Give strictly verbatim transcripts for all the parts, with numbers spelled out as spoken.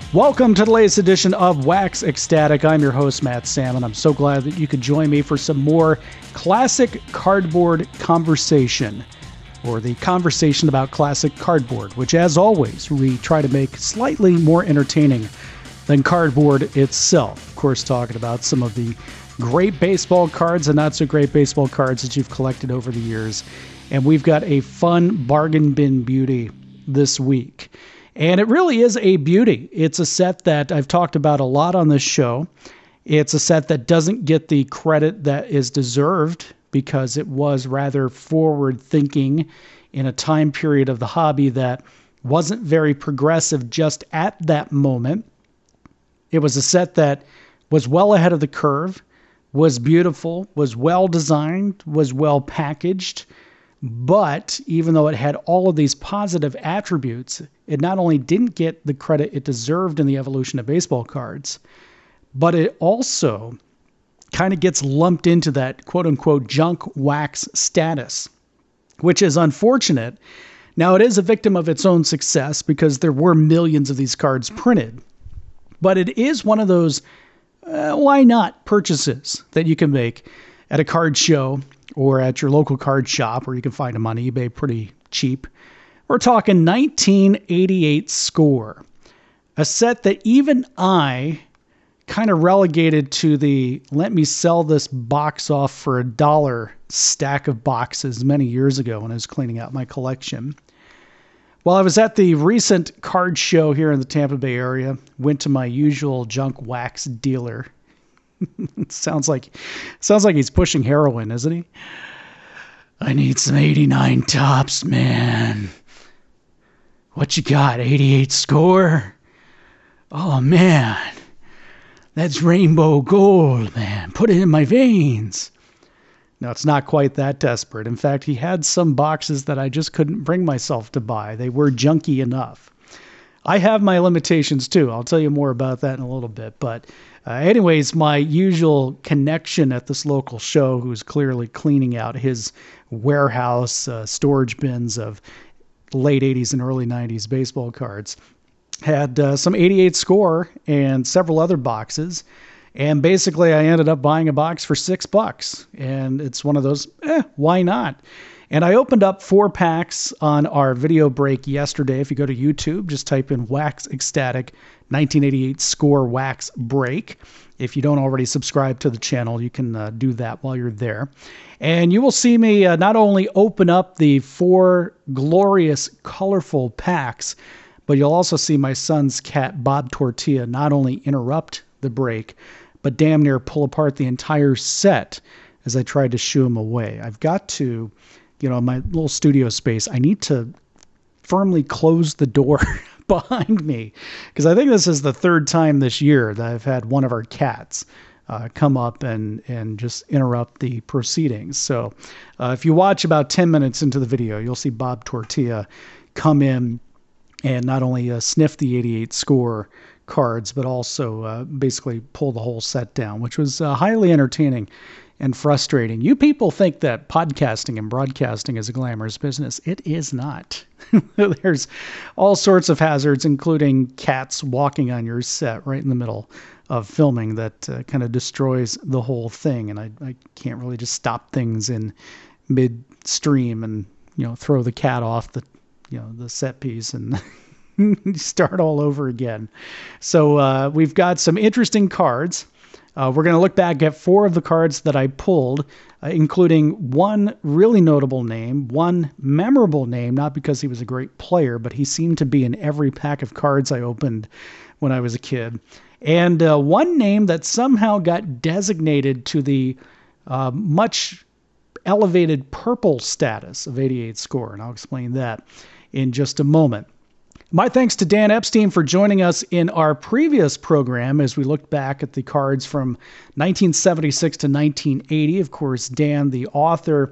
Welcome to the latest edition of Wax Ecstatic. I'm your host, Matt Salmon. I'm so glad that you could join me for some more classic cardboard conversation, or the conversation about classic cardboard, which, as always, we try to make slightly more entertaining than cardboard itself. Of course, talking about some of the great baseball cards and not so great baseball cards that you've collected over the years. And we've got a fun bargain bin beauty this week. And it really is a beauty. It's a set that I've talked about a lot on this show. It's a set that doesn't get the credit that is deserved because it was rather forward-thinking in a time period of the hobby that wasn't very progressive just at that moment. It was a set that was well ahead of the curve, was beautiful, was well designed, was well packaged. But even though it had all of these positive attributes, it not only didn't get the credit it deserved in the evolution of baseball cards, but it also kind of gets lumped into that quote-unquote junk wax status, which is unfortunate. Now, it is a victim of its own success because there were millions of these cards printed, but it is one of those uh, why not purchases that you can make at a card show or at your local card shop, where you can find them on eBay pretty cheap. We're talking nineteen eighty-eight Score, a set that even I kind of relegated to the let me sell this box off for a dollar stack of boxes many years ago when I was cleaning out my collection. While I was at the recent card show here in the Tampa Bay area, went to my usual junk wax dealer. sounds like sounds like he's pushing heroin, isn't he? I need some eighty-nine tops, man. What you got? eighty-eight Score? Oh, man. That's rainbow gold, man. Put it in my veins. No, it's not quite that desperate. In fact, he had some boxes that I just couldn't bring myself to buy. They were junky enough. I have my limitations, too. I'll tell you more about that in a little bit. But uh, anyways, my usual connection at this local show, who's clearly cleaning out his warehouse uh, storage bins of late eighties and early nineties baseball cards, had uh, some eighty-eight Score and several other boxes. And basically, I ended up buying a box for six bucks. And it's one of those, eh, why not? And I opened up four packs on our video break yesterday. If you go to YouTube, just type in Wax Ecstatic nineteen eighty-eight Score Wax Break. If you don't already subscribe to the channel, you can uh, do that while you're there. And you will see me uh, not only open up the four glorious, colorful packs, but you'll also see my son's cat, Bob Tortilla, not only interrupt the break, but damn near pull apart the entire set as I tried to shoo him away. I've got to, you know, my little studio space, I need to firmly close the door behind me, because I think this is the third time this year that I've had one of our cats uh, come up and, and just interrupt the proceedings. So uh, if you watch about ten minutes into the video, you'll see Bob Tortilla come in and not only uh, sniff the eighty-eight Score cards, but also uh, basically pull the whole set down, which was uh, highly entertaining and frustrating. You people think that podcasting and broadcasting is a glamorous business. It is not. There's all sorts of hazards, including cats walking on your set right in the middle of filming that uh, kind of destroys the whole thing. And I, I can't really just stop things in midstream and, you know, throw the cat off the, you know, the set piece and start all over again. So uh, we've got some interesting cards. Uh, we're going to look back at four of the cards that I pulled, uh, including one really notable name, one memorable name, not because he was a great player, but he seemed to be in every pack of cards I opened when I was a kid, and uh, one name that somehow got designated to the uh, much elevated purple status of eighty-eight Score, and I'll explain that in just a moment. My thanks to Dan Epstein for joining us in our previous program as we looked back at the cards from nineteen seventy-six to nineteen eighty. Of course, Dan, the author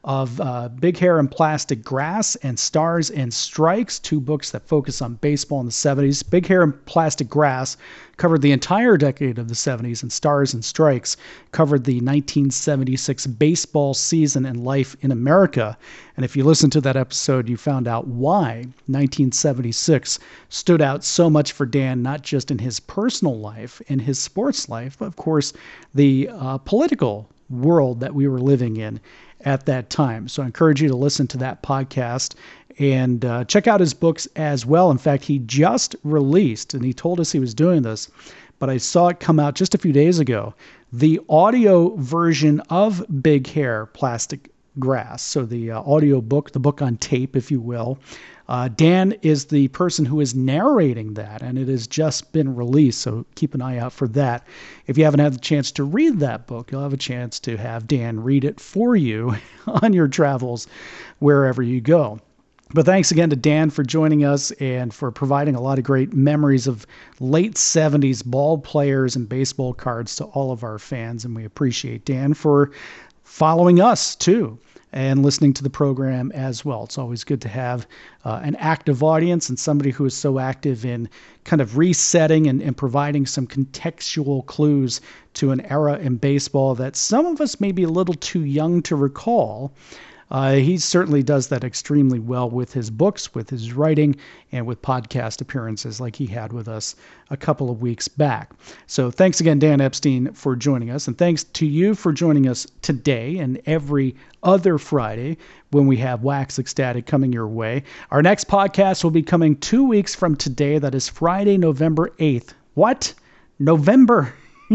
of uh, Big Hair and Plastic Grass and Stars and Strikes, two books that focus on baseball in the seventies. Big Hair and Plastic Grass covered the entire decade of the seventies, and Stars and Strikes covered the nineteen seventy-six baseball season and life in America. And if you listened to that episode, you found out why nineteen seventy-six stood out so much for Dan, not just in his personal life, in his sports life, but of course the uh, political world that we were living in at that time. So I encourage you to listen to that podcast and uh, check out his books as well. In fact, he just released, and he told us he was doing this, but I saw it come out just a few days ago, the audio version of Big Hair, Plastic Grass. So the uh, audio book, the book on tape, if you will. Uh, Dan is the person who is narrating that, and it has just been released, so keep an eye out for that. If you haven't had the chance to read that book, you'll have a chance to have Dan read it for you on your travels wherever you go. But thanks again to Dan for joining us and for providing a lot of great memories of late seventies ball players and baseball cards to all of our fans, and we appreciate Dan for following us, too, and listening to the program as well. It's always good to have uh, an active audience and somebody who is so active in kind of resetting and, and providing some contextual clues to an era in baseball that some of us may be a little too young to recall. Uh, he certainly does that extremely well with his books, with his writing, and with podcast appearances like he had with us a couple of weeks back. So thanks again, Dan Epstein, for joining us. And thanks to you for joining us today and every other Friday when we have Wax Ecstatic coming your way. Our next podcast will be coming two weeks from today. That is Friday, November eighth. What? November?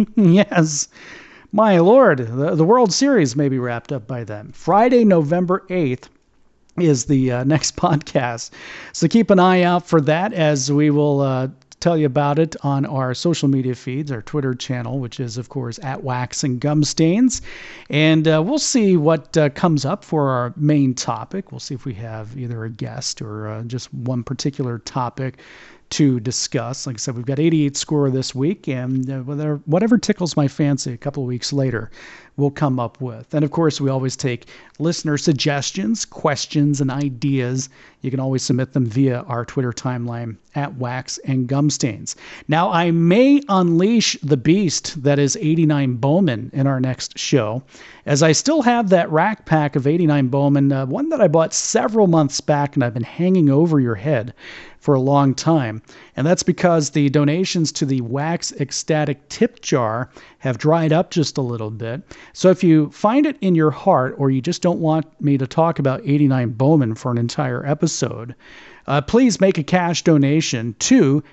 Yes. My Lord, the, the World Series may be wrapped up by then. Friday, November eighth is the uh, next podcast. So keep an eye out for that, as we will uh, tell you about it on our social media feeds, our Twitter channel, which is, of course, at Wax and Gumstains. And uh, we'll see what uh, comes up for our main topic. We'll see if we have either a guest or uh, just one particular topic to discuss. Like I said, we've got eighty-eight score this week, and uh, whatever, whatever tickles my fancy a couple of weeks later, we'll come up with. And of course, we always take listener suggestions, questions, and ideas. You can always submit them via our Twitter timeline at Wax and Gumstains. Now, I may unleash the beast that is eighty-nine Bowman in our next show, as I still have that rack pack of eighty-nine Bowman, uh, one that I bought several months back, and I've been hanging over your head for a long time. And that's because the donations to the Wax Ecstatic tip jar have dried up just a little bit. So if you find it in your heart, or you just don't want me to talk about eighty-nine Bowman for an entire episode, uh, please make a cash donation to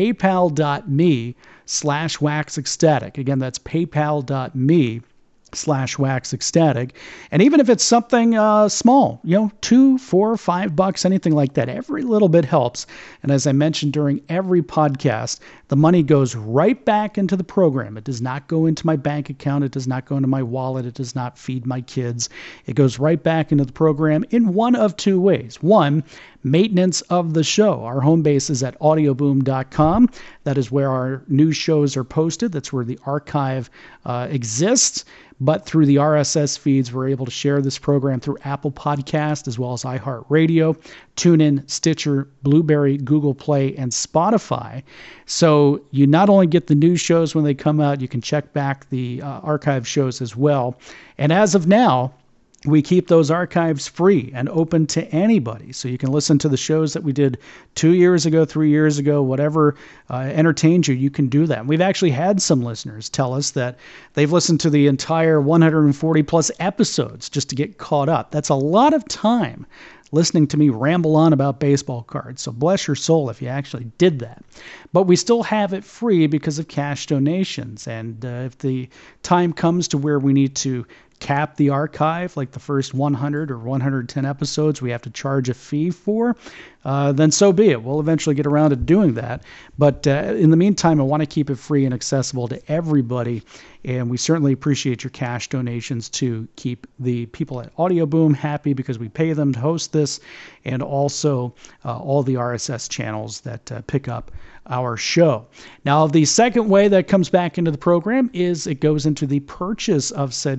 paypal.me slash wax ecstatic. Again, that's paypal.me slash wax ecstatic. And even if it's something uh, small, you know, two, four, five bucks, anything like that, every little bit helps. And as I mentioned during every podcast, the money goes right back into the program. It does not go into my bank account. It does not go into my wallet. It does not feed my kids. It goes right back into the program in one of two ways. One, maintenance of the show. Our home base is at audioboom dot com. That is where our new shows are posted. That's where the archive uh, exists. But through the R S S feeds, we're able to share this program through Apple Podcast, as well as iHeartRadio, TuneIn, Stitcher, Blueberry, Google Play, and Spotify. So you not only get the new shows when they come out, you can check back the uh, archive shows as well. And as of now, we keep those archives free and open to anybody. So you can listen to the shows that we did two years ago, three years ago, whatever uh, entertains you, you can do that. And we've actually had some listeners tell us that they've listened to the entire one hundred forty plus episodes just to get caught up. That's a lot of time listening to me ramble on about baseball cards. So bless your soul if you actually did that. But we still have it free because of cash donations. And uh, if the time comes to where we need to cap the archive, like the first one hundred or one hundred ten episodes we have to charge a fee for, uh, then so be it. We'll eventually get around to doing that. But uh, in the meantime, I want to keep it free and accessible to everybody. And we certainly appreciate your cash donations to keep the people at Audioboom happy, because we pay them to host this, and also uh, all the R S S channels that uh, pick up our show. Now, the second way that comes back into the program is it goes into the purchase of said cards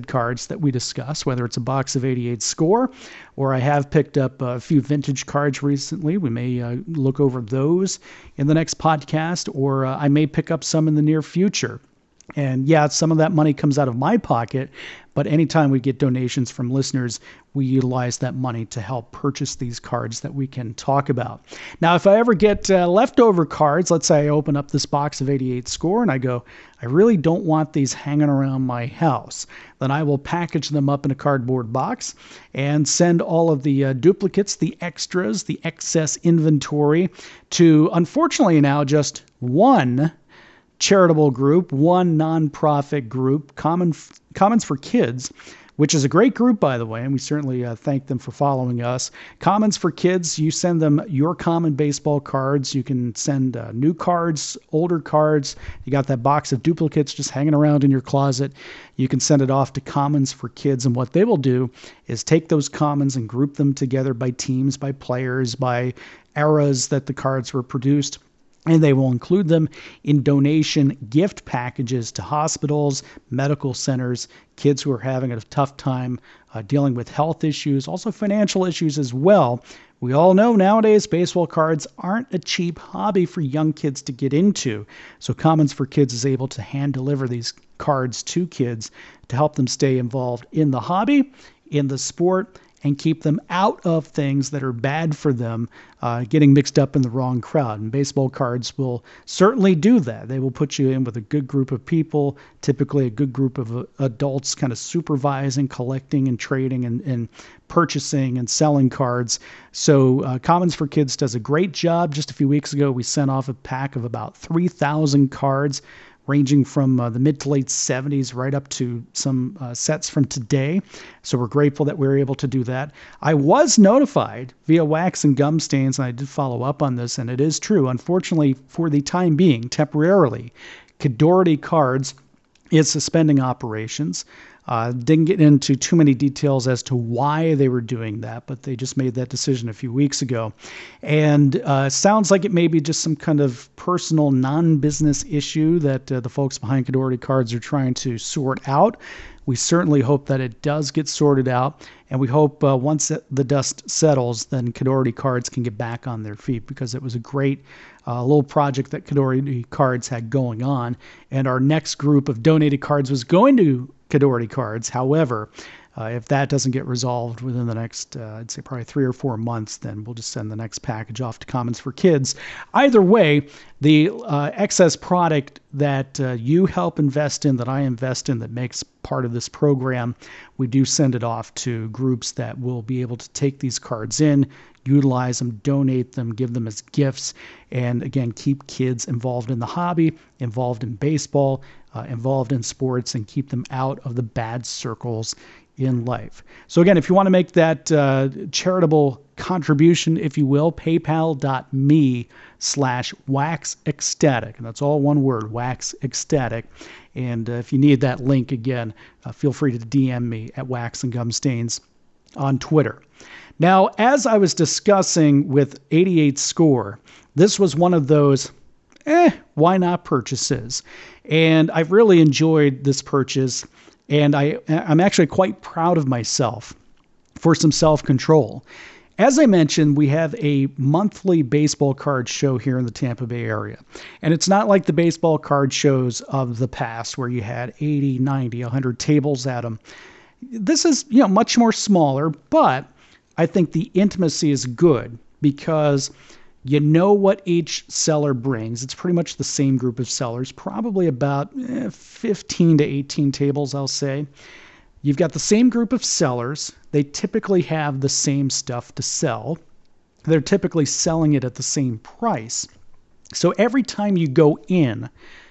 that we discuss, whether it's a box of eighty-eight Score, or I have picked up a few vintage cards recently. We may uh, look over those in the next podcast, or uh, I may pick up some in the near future. And yeah, some of that money comes out of my pocket, but anytime we get donations from listeners, we utilize that money to help purchase these cards that we can talk about. Now, if I ever get uh, leftover cards, let's say I open up this box of eighty-eight Score and I go, I really don't want these hanging around my house, then I will package them up in a cardboard box and send all of the uh, duplicates, the extras, the excess inventory to, unfortunately now, just one charitable group, one nonprofit group, Common Commons for Kids, which is a great group, by the way, and we certainly uh, thank them for following us. Commons for Kids, you send them your common baseball cards. You can send uh, new cards, older cards. You got that box of duplicates just hanging around in your closet. You can send it off to Commons for Kids, and what they will do is take those commons and group them together by teams, by players, by eras that the cards were produced. And they will include them in donation gift packages to hospitals, medical centers, kids who are having a tough time uh, dealing with health issues, also financial issues as well. We all know nowadays baseball cards aren't a cheap hobby for young kids to get into. So Commons for Kids is able to hand deliver these cards to kids to help them stay involved in the hobby, in the sport, and keep them out of things that are bad for them, uh, getting mixed up in the wrong crowd. And baseball cards will certainly do that. They will put you in with a good group of people, typically a good group of uh, adults kind of supervising, collecting, and trading, and, and purchasing and selling cards. So uh, Commons for Kids does a great job. Just a few weeks ago, we sent off a pack of about three thousand cards, ranging from uh, the mid to late seventies right up to some uh, sets from today. So we're grateful that we were able to do that. I was notified via Wax and Gum Stains, and I did follow up on this, and it is true. Unfortunately, for the time being, temporarily, Kidority Cards is suspending operations. Uh, didn't get into too many details as to why they were doing that, but they just made that decision a few weeks ago. And uh, sounds like it may be just some kind of personal non-business issue that uh, the folks behind Kidority Cards are trying to sort out. We certainly hope that it does get sorted out, and we hope uh, once the dust settles, then Kidority Cards can get back on their feet, because it was a great uh, little project that Kidority Cards had going on. And our next group of donated cards was going to Kidority Cards. However, uh, if that doesn't get resolved within the next, uh, I'd say probably three or four months, then we'll just send the next package off to Commons for Kids. Either way, the uh, excess product that uh, you help invest in, that I invest in, that makes part of this program, we do send it off to groups that will be able to take these cards in, utilize them, donate them, give them as gifts, and again, keep kids involved in the hobby, involved in baseball, uh, involved in sports, and keep them out of the bad circles in life. So again, if you want to make that uh, charitable contribution, if you will, paypal.me slash wax ecstatic. And that's all one word, wax ecstatic. And uh, if you need that link again, uh, feel free to D M me at Wax and Gum Stains on Twitter. Now, as I was discussing with eighty-eight Score, this was one of those, eh, why not purchases? And I've really enjoyed this purchase, and I, I'm actually quite proud of myself for some self-control. As I mentioned, we have a monthly baseball card show here in the Tampa Bay area. And it's not like the baseball card shows of the past where you had eighty, ninety, one hundred tables at them. This is, you know, much more smaller, but I think the intimacy is good because you know what each seller brings. It's pretty much the same group of sellers, probably about eh, fifteen to eighteen tables, I'll say. You've got the same group of sellers. They typically have the same stuff to sell. They're typically selling it at the same price. So every time you go in,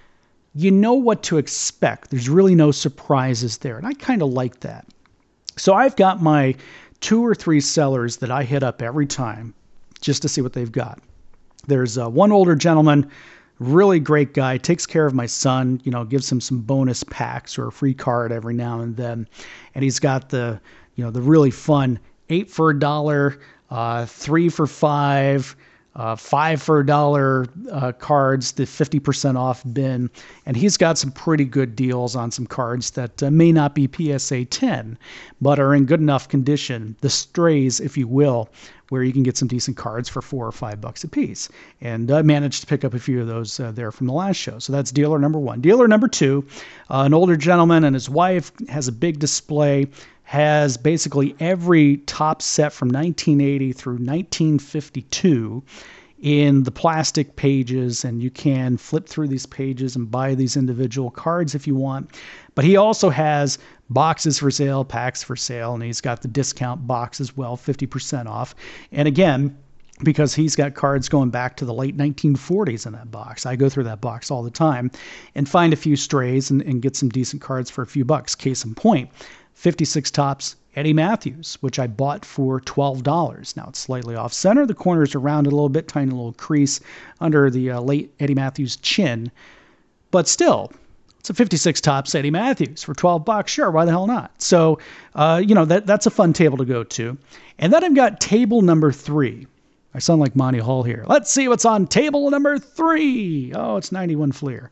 you know what to expect. There's really no surprises there. And I kind of like that. So I've got my two or three sellers that I hit up every time just to see what they've got. There's uh, one older gentleman, really great guy, takes care of my son, you know, gives him some bonus packs or a free card every now and then. And he's got the, you know, the really fun eight for a dollar, uh, three for five, uh, five for a dollar uh, cards, the fifty percent off bin. And he's got some pretty good deals on some cards that uh, may not be P S A ten, but are in good enough condition, the strays, if you will, where you can get some decent cards for four or five bucks a piece. And I uh, managed to pick up a few of those uh, there from the last show. So that's dealer number one. Dealer number two, uh, an older gentleman and his wife, has a big display, has basically every top set from nineteen eighty through nineteen fifty-two in the plastic pages, and you can flip through these pages and buy these individual cards if you want. But he also has boxes for sale, packs for sale, and he's got the discount box as well, fifty percent off. And again, because he's got cards going back to the late nineteen forties in that box. I go through that box all the time and find a few strays and, and get some decent cards for a few bucks. Case in point, fifty-six Topps Eddie Mathews, which I bought for twelve dollars. Now it's slightly off center. The corners are rounded a little bit, tiny little crease under the uh, late Eddie Mathews chin. But still, it's a fifty-six Topps Eddie Mathews for twelve bucks. Sure, why the hell not? So, uh, you know, that that's a fun table to go to. And then I've got table number three. I sound like Monty Hall here. Let's see what's on table number three. Oh, it's ninety-one Fleer.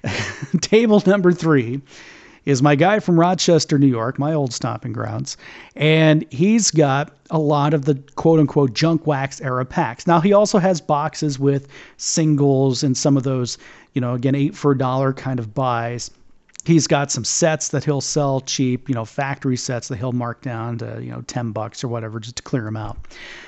Table number three is my guy from Rochester, New York, my old stomping grounds. And he's got a lot of the quote-unquote junk wax era packs. Now, he also has boxes with singles and some of those, you know, again, eight for a dollar kind of buys. He's got some sets that he'll sell cheap, you know, factory sets that he'll mark down to, you know, ten bucks or whatever just to clear them out.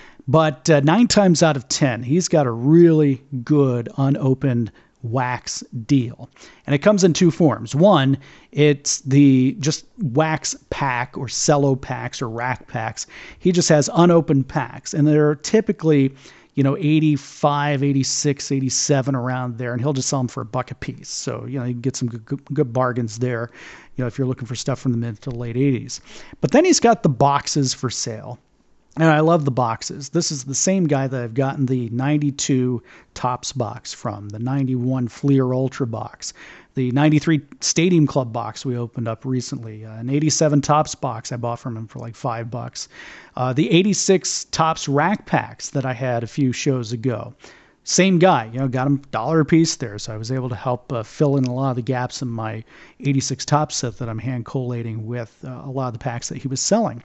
But uh, nine times out of ten, he's got a really good unopened wax deal. And it comes in two forms. One, it's the just wax pack or cello packs or rack packs. He just has unopened packs, and they're typically, you know, eighty-five, eighty-six, eighty-seven around there, and he'll just sell them for a buck a piece. So, you know, you can get some good, good, good bargains there, you know, if you're looking for stuff from the mid to late eighties. But then he's got the boxes for sale. And I love the boxes. This is the same guy that I've gotten the ninety-two Topps box from, the ninety-one Fleer Ultra box, the ninety-three Stadium Club box we opened up recently, uh, an eighty-seven Topps box I bought from him for like five bucks, uh, the eighty-six Topps rack packs that I had a few shows ago. Same guy, you know, got him a dollar a piece there, so I was able to help uh, fill in a lot of the gaps in my eighty-six Topps set that I'm hand collating with uh, a lot of the packs that he was selling.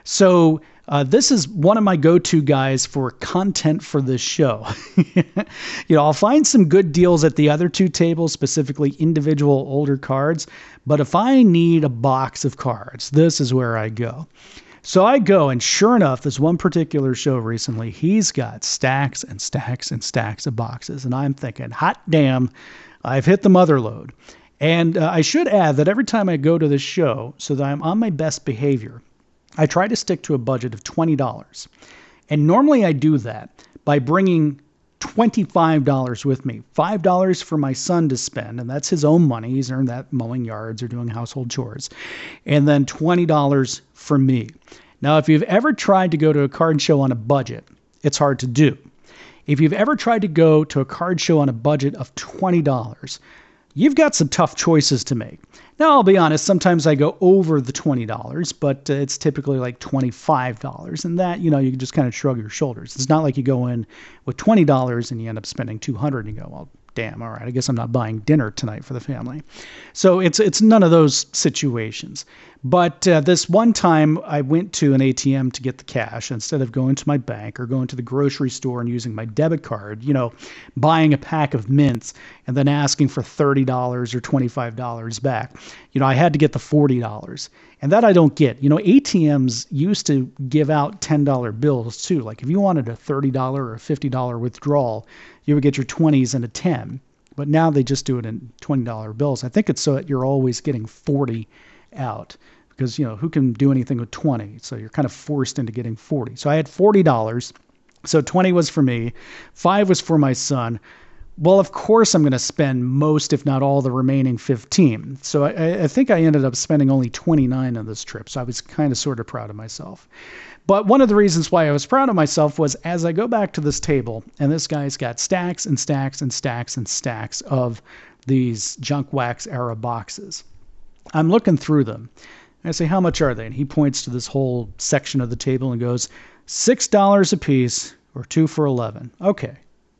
So uh, this is one of my go-to guys for content for this show. You know, I'll find some good deals at the other two tables, specifically individual older cards, but if I need a box of cards, this is where I go. So I go, and sure enough, this one particular show recently, he's got stacks and stacks and stacks of boxes. And I'm thinking, hot damn, I've hit the mother load. And uh, I should add that every time I go to this show, so that I'm on my best behavior, I try to stick to a budget of twenty dollars. And normally I do that by bringing twenty-five dollars with me, five dollars for my son to spend, and that's his own money. He's earned that mowing yards or doing household chores, and then twenty dollars for me. Now, if you've ever tried to go to a card show on a budget, it's hard to do. If you've ever tried to go to a card show on a budget of twenty dollars, you've got some tough choices to make. Now, I'll be honest, sometimes I go over the twenty dollars, but uh, it's typically like twenty-five dollars. And that, you know, you can just kind of shrug your shoulders. It's not like you go in with twenty dollars and you end up spending two hundred dollars and you go, well, damn, all right, I guess I'm not buying dinner tonight for the family. So it's it's none of those situations. But uh, this one time I went to an A T M to get the cash instead of going to my bank or going to the grocery store and using my debit card, you know, buying a pack of mints and then asking for thirty dollars or twenty-five dollars back. You know, I had to get the forty dollars. And that I don't get. You know, A T Ms used to give out ten dollar bills too. Like if you wanted a thirty dollars or a fifty dollars withdrawal, you would get your twenties and a ten. But now they just do it in twenty dollar bills. I think it's so that you're always getting forty out because, you know, who can do anything with twenty? So you're kind of forced into getting forty. So I had forty dollars. So twenty was for me. Five was for my son. Well, of course, I'm going to spend most, if not all, the remaining fifteen. So I, I think I ended up spending only twenty-nine on this trip. So I was kind of sort of proud of myself. But one of the reasons why I was proud of myself was as I go back to this table, and this guy's got stacks and stacks and stacks and stacks of these junk wax era boxes. I'm looking through them. I say, how much are they? And he points to this whole section of the table and goes, six dollars a piece or two for eleven. Okay.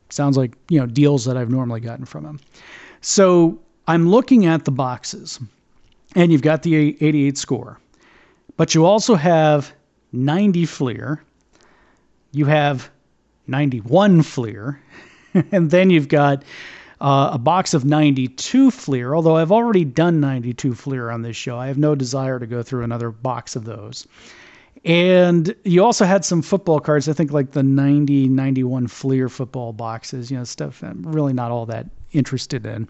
sounds like, you know, deals that I've normally gotten from him. So I'm looking at the boxes, and you've got the eighty-eight score, but you also have ninety Fleer, you have ninety-one Fleer, and then you've got uh, a box of ninety-two Fleer, although I've already done ninety-two Fleer on this show. I have no desire to go through another box of those. And you also had some football cards, I think like the ninety, ninety-one Fleer football boxes, you know, stuff I'm really not all that interested in.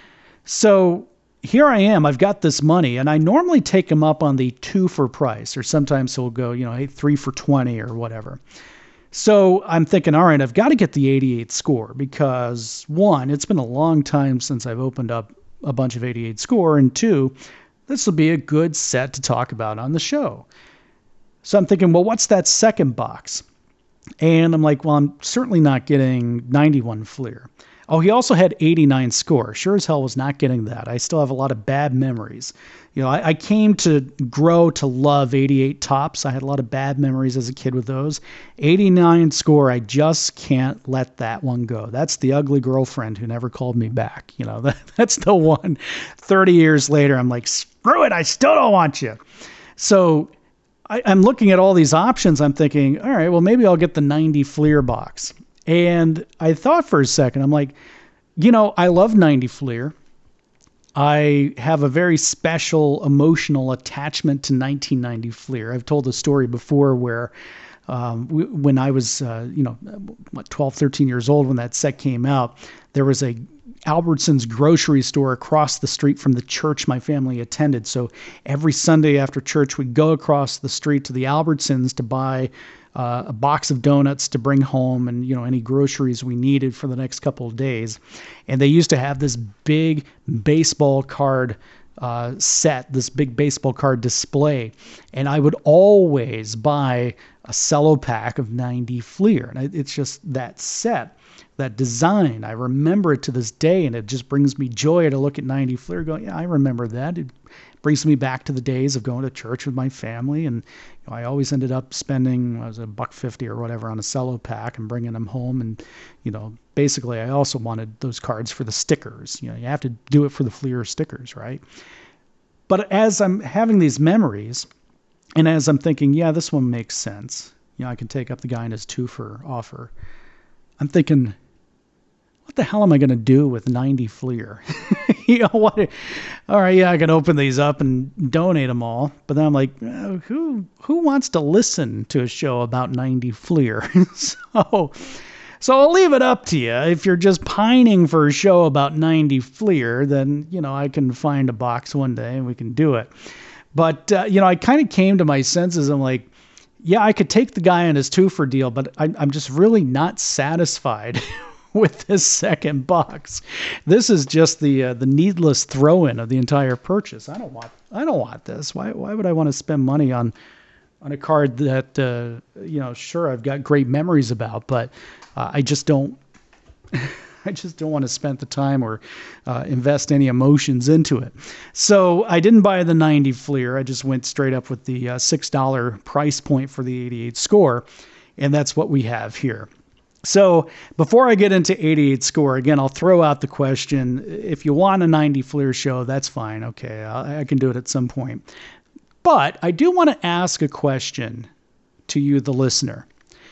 So here I am, I've got this money, and I normally take them up on the two for price, or sometimes he'll go, you know, hey, three for twenty or whatever. So I'm thinking, all right, I've got to get the eighty-eight score because, one, it's been a long time since I've opened up a bunch of eighty-eight score, and two, this will be a good set to talk about on the show. So I'm thinking, well, what's that second box? And I'm like, well, I'm certainly not getting ninety-one Fleer. Oh, he also had eighty-nine score. Sure as hell was not getting that. I still have a lot of bad memories. You know, I, I came to grow to love eighty-eight Topps. I had a lot of bad memories as a kid with those. eighty-nine score, I just can't let that one go. That's the ugly girlfriend who never called me back. You know, that, that's the one. thirty years later, I'm like, screw it, I still don't want you. So I, I'm looking at all these options. I'm thinking, all right, well, maybe I'll get the ninety Fleer box. And I thought for a second, I'm like, you know, I love ninety Fleer. I have a very special emotional attachment to nineteen ninety Fleer. I've told the story before where um, w- when I was, uh, you know, what, twelve, thirteen years old when that set came out, there was a Albertsons grocery store across the street from the church my family attended. So every Sunday after church, we'd go across the street to the Albertsons to buy uh, a box of donuts to bring home and, you know, any groceries we needed for the next couple of days. And they used to have this big baseball card uh, set, this big baseball card display. And I would always buy a cello pack of ninety Fleer. And it's just that set. That design, I remember it to this day, and it just brings me joy to look at ninety Fleer going, yeah, I remember that. It brings me back to the days of going to church with my family, and you know, I always ended up spending, what was it, a buck fifty or whatever on a cello pack and bringing them home. And, you know, basically I also wanted those cards for the stickers. You know, you have to do it for the Fleer stickers, right? But as I'm having these memories, and as I'm thinking, yeah, this one makes sense. You know, I can take up the guy in his two for offer. I'm thinking, what the hell am I going to do with ninety Fleer? you know what? All right, yeah, I can open these up and donate them all. But then I'm like, uh, who who wants to listen to a show about ninety Fleer? so, so I'll leave it up to you. If you're just pining for a show about ninety Fleer, then you know I can find a box one day and we can do it. But uh, you know, I kind of came to my senses. I'm like, yeah, I could take the guy on his two for deal, but I, I'm just really not satisfied with this second box. This is just the uh, the needless throw-in of the entire purchase. I don't want I don't want this. Why why would I want to spend money on on a card that uh, you know? Sure, I've got great memories about, but uh, I just don't. I just don't want to spend the time or uh, invest any emotions into it. So I didn't buy the ninety Fleer. I just went straight up with the uh, six dollar price point for the eighty-eight score, and that's what we have here. So before I get into eighty-eight score, again, I'll throw out the question. If you want a ninety Fleer show, that's fine. Okay, I, I can do it at some point. But I do want to ask a question to you, the listener.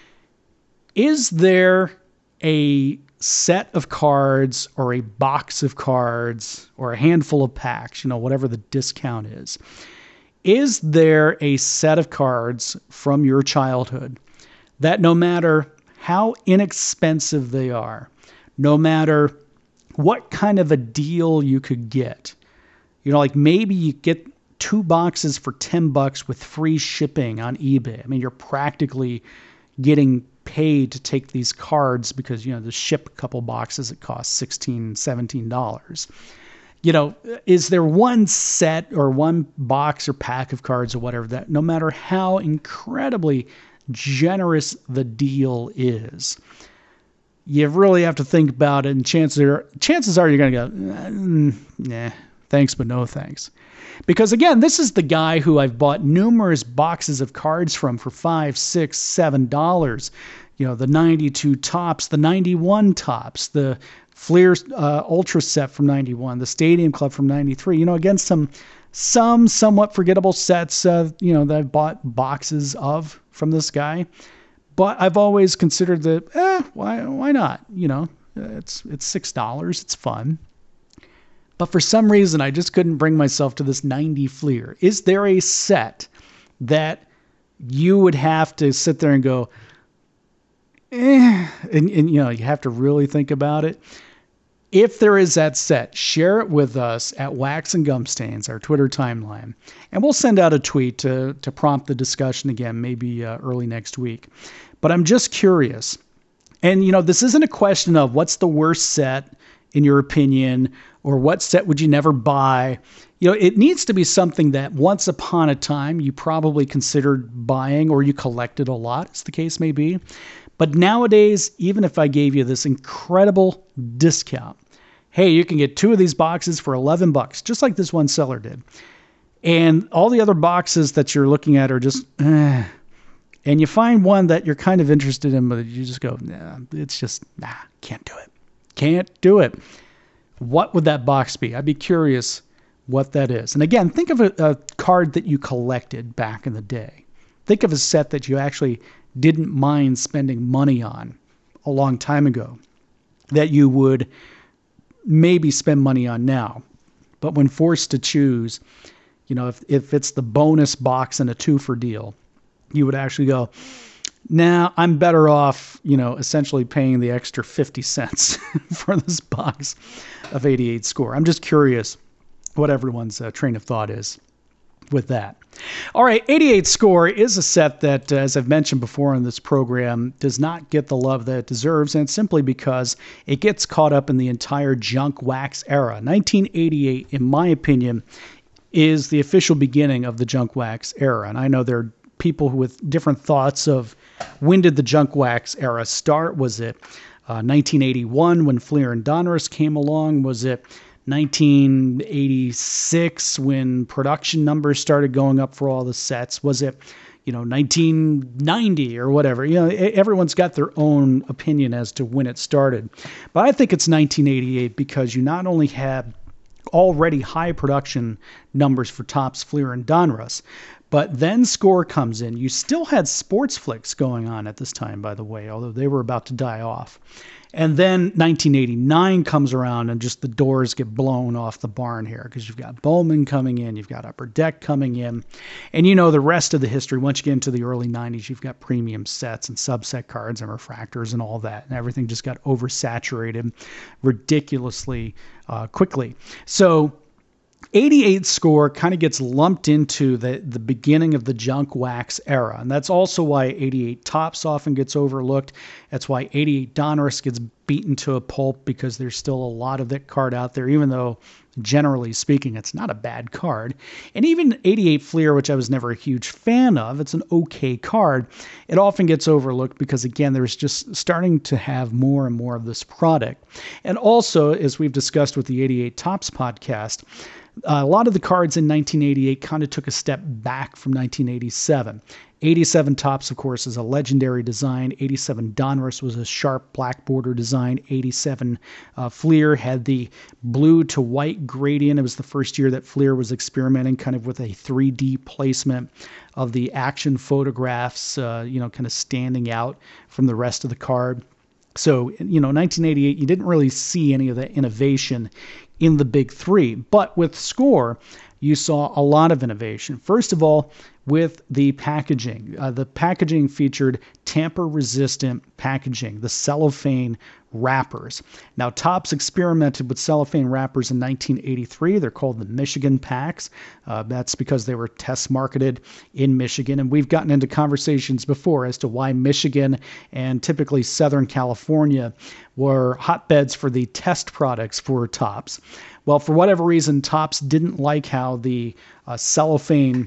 Is there a set of cards or a box of cards or a handful of packs, you know, whatever the discount is, is there a set of cards from your childhood that no matter how inexpensive they are, no matter what kind of a deal you could get, you know, like maybe you get two boxes for ten bucks with free shipping on eBay. I mean, you're practically getting paid to take these cards because, you know, to ship a couple boxes, it costs sixteen dollars, seventeen dollars. You know, is there one set or one box or pack of cards or whatever that no matter how incredibly generous the deal is, you really have to think about it, and chances are, chances are you're going to go, mm, nah, thanks, but no thanks. Because again, this is the guy who I've bought numerous boxes of cards from for five, six, seven dollars. you know, the ninety-two Topps, the ninety-one Topps, the Fleer uh, Ultra set from ninety-one, the Stadium Club from ninety-three, you know, again, some some somewhat forgettable sets, uh, you know, that I've bought boxes of from this guy. But I've always considered that, eh, why why not? You know, it's it's six dollars, it's fun. But for some reason, I just couldn't bring myself to this ninety Fleer. Is there a set that you would have to sit there and go, eh, and, and you know, you have to really think about it? If there is that set, share it with us at Wax and Gum Stains, our Twitter timeline, and we'll send out a tweet to to prompt the discussion again, maybe uh, early next week. But I'm just curious. And, you know, this isn't a question of what's the worst set in your opinion, or what set would you never buy. You know, it needs to be something that once upon a time you probably considered buying, or you collected a lot, as the case may be. But nowadays, even if I gave you this incredible discount, hey, you can get two of these boxes for eleven bucks, just like this one seller did. And all the other boxes that you're looking at are just, eh. And you find one that you're kind of interested in, but you just go, nah, it's just, nah, can't do it. Can't do it. What would that box be? I'd be curious what that is. And again, think of a, a card that you collected back in the day. Think of a set that you actually didn't mind spending money on a long time ago that you would maybe spend money on now. But when forced to choose, you know, if, if it's the bonus box and a two for deal, you would actually go, nah, I'm better off, you know, essentially paying the extra fifty cents for this box of eighty-eight score. I'm just curious what everyone's uh, train of thought is with that. All right, eighty-eight score is a set that, uh, as I've mentioned before in this program, does not get the love that it deserves, and it's simply because it gets caught up in the entire junk wax era. nineteen eighty-eight, in my opinion, is the official beginning of the junk wax era, and I know there are people with different thoughts of when did the junk wax era start. Was it uh, nineteen eighty-one when Fleer and Donruss came along? Was it nineteen eighty-six when production numbers started going up for all the sets? Was it, you know, nineteen ninety or whatever? You know, everyone's got their own opinion as to when it started. But I think it's nineteen eighty-eight because you not only had already high production numbers for Topps, Fleer, and Donruss, but then Score comes in. You still had Sports Flicks going on at this time, by the way, although they were about to die off. And then nineteen eighty-nine comes around and just the doors get blown off the barn here because you've got Bowman coming in, you've got Upper Deck coming in. And you know the rest of the history, once you get into the early nineties, you've got premium sets and subset cards and refractors and all that. And everything just got oversaturated ridiculously uh, quickly. So eighty-eight score kind of gets lumped into the, the beginning of the junk wax era. And that's also why eighty-eight Topps often gets overlooked. That's why eighty-eight Donruss gets beaten to a pulp, because there's still a lot of that card out there, even though generally speaking, it's not a bad card. And even eighty-eight Fleer, which I was never a huge fan of, it's an okay card. It often gets overlooked because, again, there's just starting to have more and more of this product. And also, as we've discussed with the eighty-eight Topps podcast, Uh, a lot of the cards in nineteen eighty-eight kind of took a step back from nineteen eighty-seven. eighty-seven Topps, of course, is a legendary design. eighty-seven Donruss was a sharp black border design. eighty-seven uh, Fleer had the blue to white gradient. It was the first year that Fleer was experimenting kind of with a three D placement of the action photographs, uh, you know, kind of standing out from the rest of the card. So, you know, nineteen eighty-eight, you didn't really see any of the innovation in the big three. But with Score, you saw a lot of innovation. First of all, with the packaging. Uh, the packaging featured tamper-resistant packaging, the cellophane wrappers. Now, Topps experimented with cellophane wrappers in nineteen eighty-three. They're called the Michigan packs. Uh, that's because they were test marketed in Michigan. And we've gotten into conversations before as to why Michigan and typically Southern California were hotbeds for the test products for Topps. Well, for whatever reason, Topps didn't like how the uh, cellophane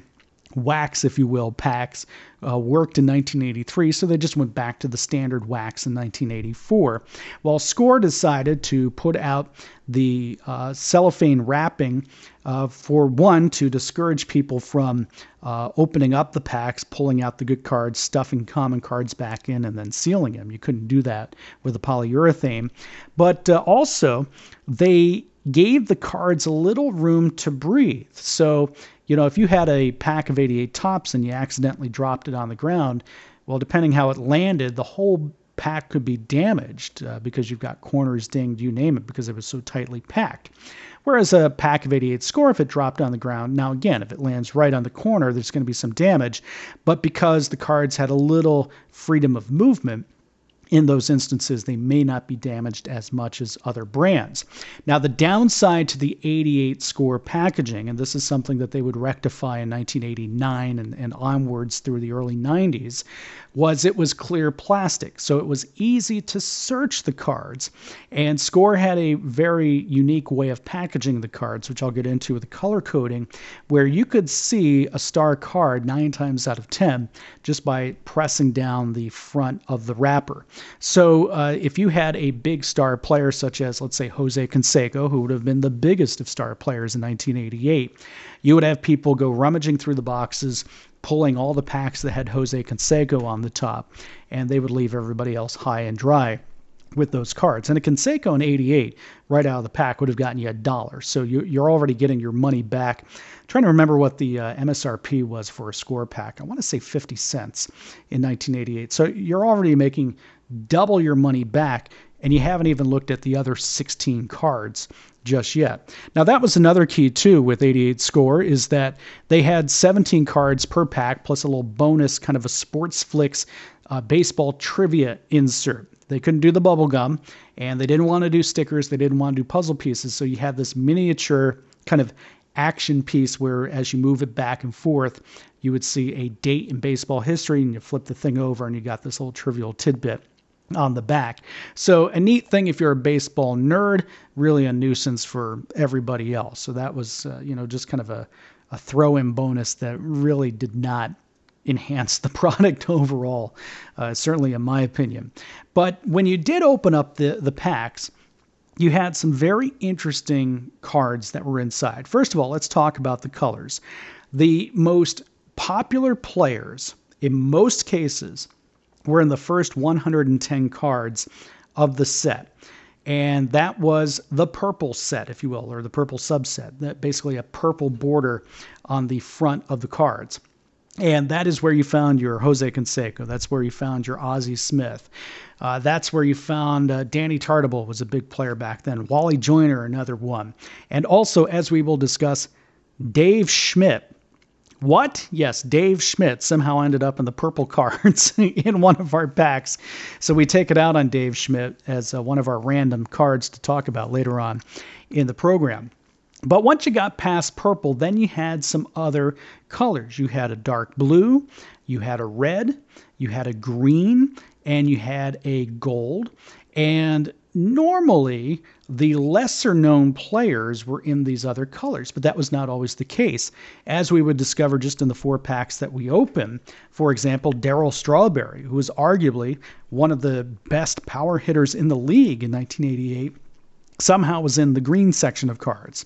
wax, if you will, packs uh, worked in nineteen eighty-three, so they just went back to the standard wax in nineteen eighty-four. While Score decided to put out the uh, cellophane wrapping uh, for one, to discourage people from uh, opening up the packs, pulling out the good cards, stuffing common cards back in, and then sealing them. You couldn't do that with the polyurethane. But uh, also, they gave the cards a little room to breathe. So, you know, if you had a pack of eighty-eight Topps and you accidentally dropped it on the ground, well, depending how it landed, the whole pack could be damaged uh, because you've got corners dinged, you name it, because it was so tightly packed. Whereas a pack of eighty-eight Score, if it dropped on the ground, now again, if it lands right on the corner, there's going to be some damage. But because the cards had a little freedom of movement, in those instances, they may not be damaged as much as other brands. Now, the downside to the eighty-eight Score packaging, and this is something that they would rectify in nineteen eighty-nine and, and onwards through the early nineties, was it was clear plastic. So it was easy to search the cards. And Score had a very unique way of packaging the cards, which I'll get into with the color coding, where you could see a star card nine times out of ten just by pressing down the front of the wrapper. So uh, if you had a big star player such as, let's say, Jose Canseco, who would have been the biggest of star players in nineteen eighty-eight, you would have people go rummaging through the boxes, pulling all the packs that had Jose Canseco on the top, and they would leave everybody else high and dry with those cards. And a Canseco in eighty-eight, right out of the pack, would have gotten you a dollar. So you, you're already getting your money back. I'm trying to remember what the uh, M S R P was for a Score pack. I want to say fifty cents in nineteen eighty-eight. So you're already making double your money back, and you haven't even looked at the other sixteen cards just yet. Now, that was another key, too, with eighty-eight Score, is that they had seventeen cards per pack, plus a little bonus, kind of a Sports Flicks uh, baseball trivia insert. They couldn't do the bubble gum, and they didn't want to do stickers. They didn't want to do puzzle pieces, so you had this miniature kind of action piece where, as you move it back and forth, you would see a date in baseball history, and you flip the thing over, and you got this little trivial tidbit on the back. So a neat thing if you're a baseball nerd, really a nuisance for everybody else. So that was, uh, you know, just kind of a, a throw-in bonus that really did not enhance the product overall, uh, certainly in my opinion. But when you did open up the, the packs, you had some very interesting cards that were inside. First of all, let's talk about the colors. The most popular players, in most cases, were in the first one hundred ten cards of the set. And that was the purple set, if you will, or the purple subset. That basically a purple border on the front of the cards. And that is where you found your Jose Canseco. That's where you found your Ozzie Smith. Uh, that's where you found uh, Danny Tartabull was a big player back then. Wally Joyner, another one. And also, as we will discuss, Dave Schmidt. What? Yes, Dave Schmidt somehow ended up in the purple cards in one of our packs. So we take it out on Dave Schmidt as uh, one of our random cards to talk about later on in the program. But once you got past purple, then you had some other colors. You had a dark blue, you had a red, you had a green, and you had a gold. And normally, the lesser-known players were in these other colors, but that was not always the case. As we would discover just in the four packs that we open, for example, Darryl Strawberry, who was arguably one of the best power hitters in the league in nineteen eighty-eight, somehow was in the green section of cards.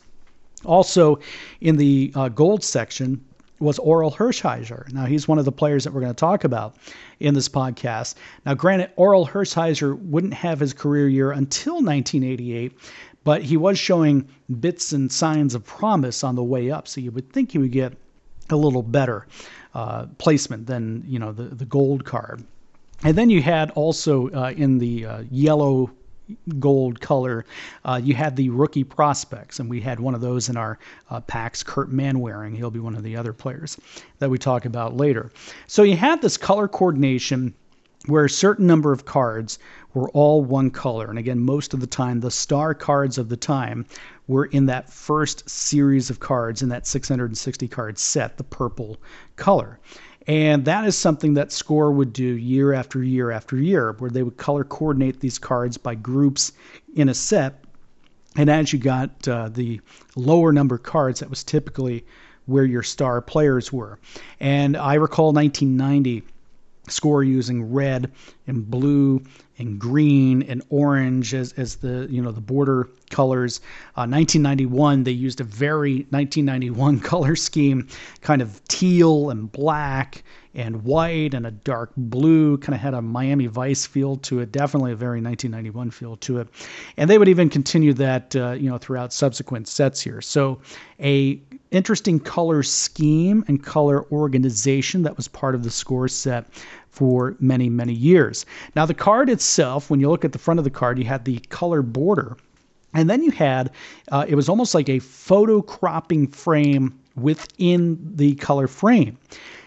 Also, in the uh, gold section was Orel Hershiser. Now, he's one of the players that we're going to talk about in this podcast. Now, granted, Orel Hershiser wouldn't have his career year until nineteen eighty-eight, but he was showing bits and signs of promise on the way up, so you would think he would get a little better uh, placement than, you know, the, the gold card. And then you had also uh, in the uh, yellow gold color, uh, you had the rookie prospects, and we had one of those in our uh, packs, Kurt Manwaring. He'll be one of the other players that we talk about later. So you had this color coordination where a certain number of cards were all one color. And again, most of the time, the star cards of the time were in that first series of cards in that six hundred sixty card set, the purple color. And that is something that Score would do year after year after year, where they would color coordinate these cards by groups in a set. And as you got uh, the lower number cards, that was typically where your star players were. And I recall nineteen ninety Score using red and blue and green and orange as, as the, you know, the border colors. Uh, nineteen ninety-one, they used a very nineteen ninety-one color scheme, kind of teal and black and white and a dark blue, kind of had a Miami Vice feel to it, definitely a very nineteen ninety-one feel to it. And they would even continue that, uh, you know, throughout subsequent sets here. So a interesting color scheme and color organization that was part of the Score set for many, many years. Now, the card itself, when you look at the front of the card, you had the color border. And then you had, uh, it was almost like a photo cropping frame within the color frame.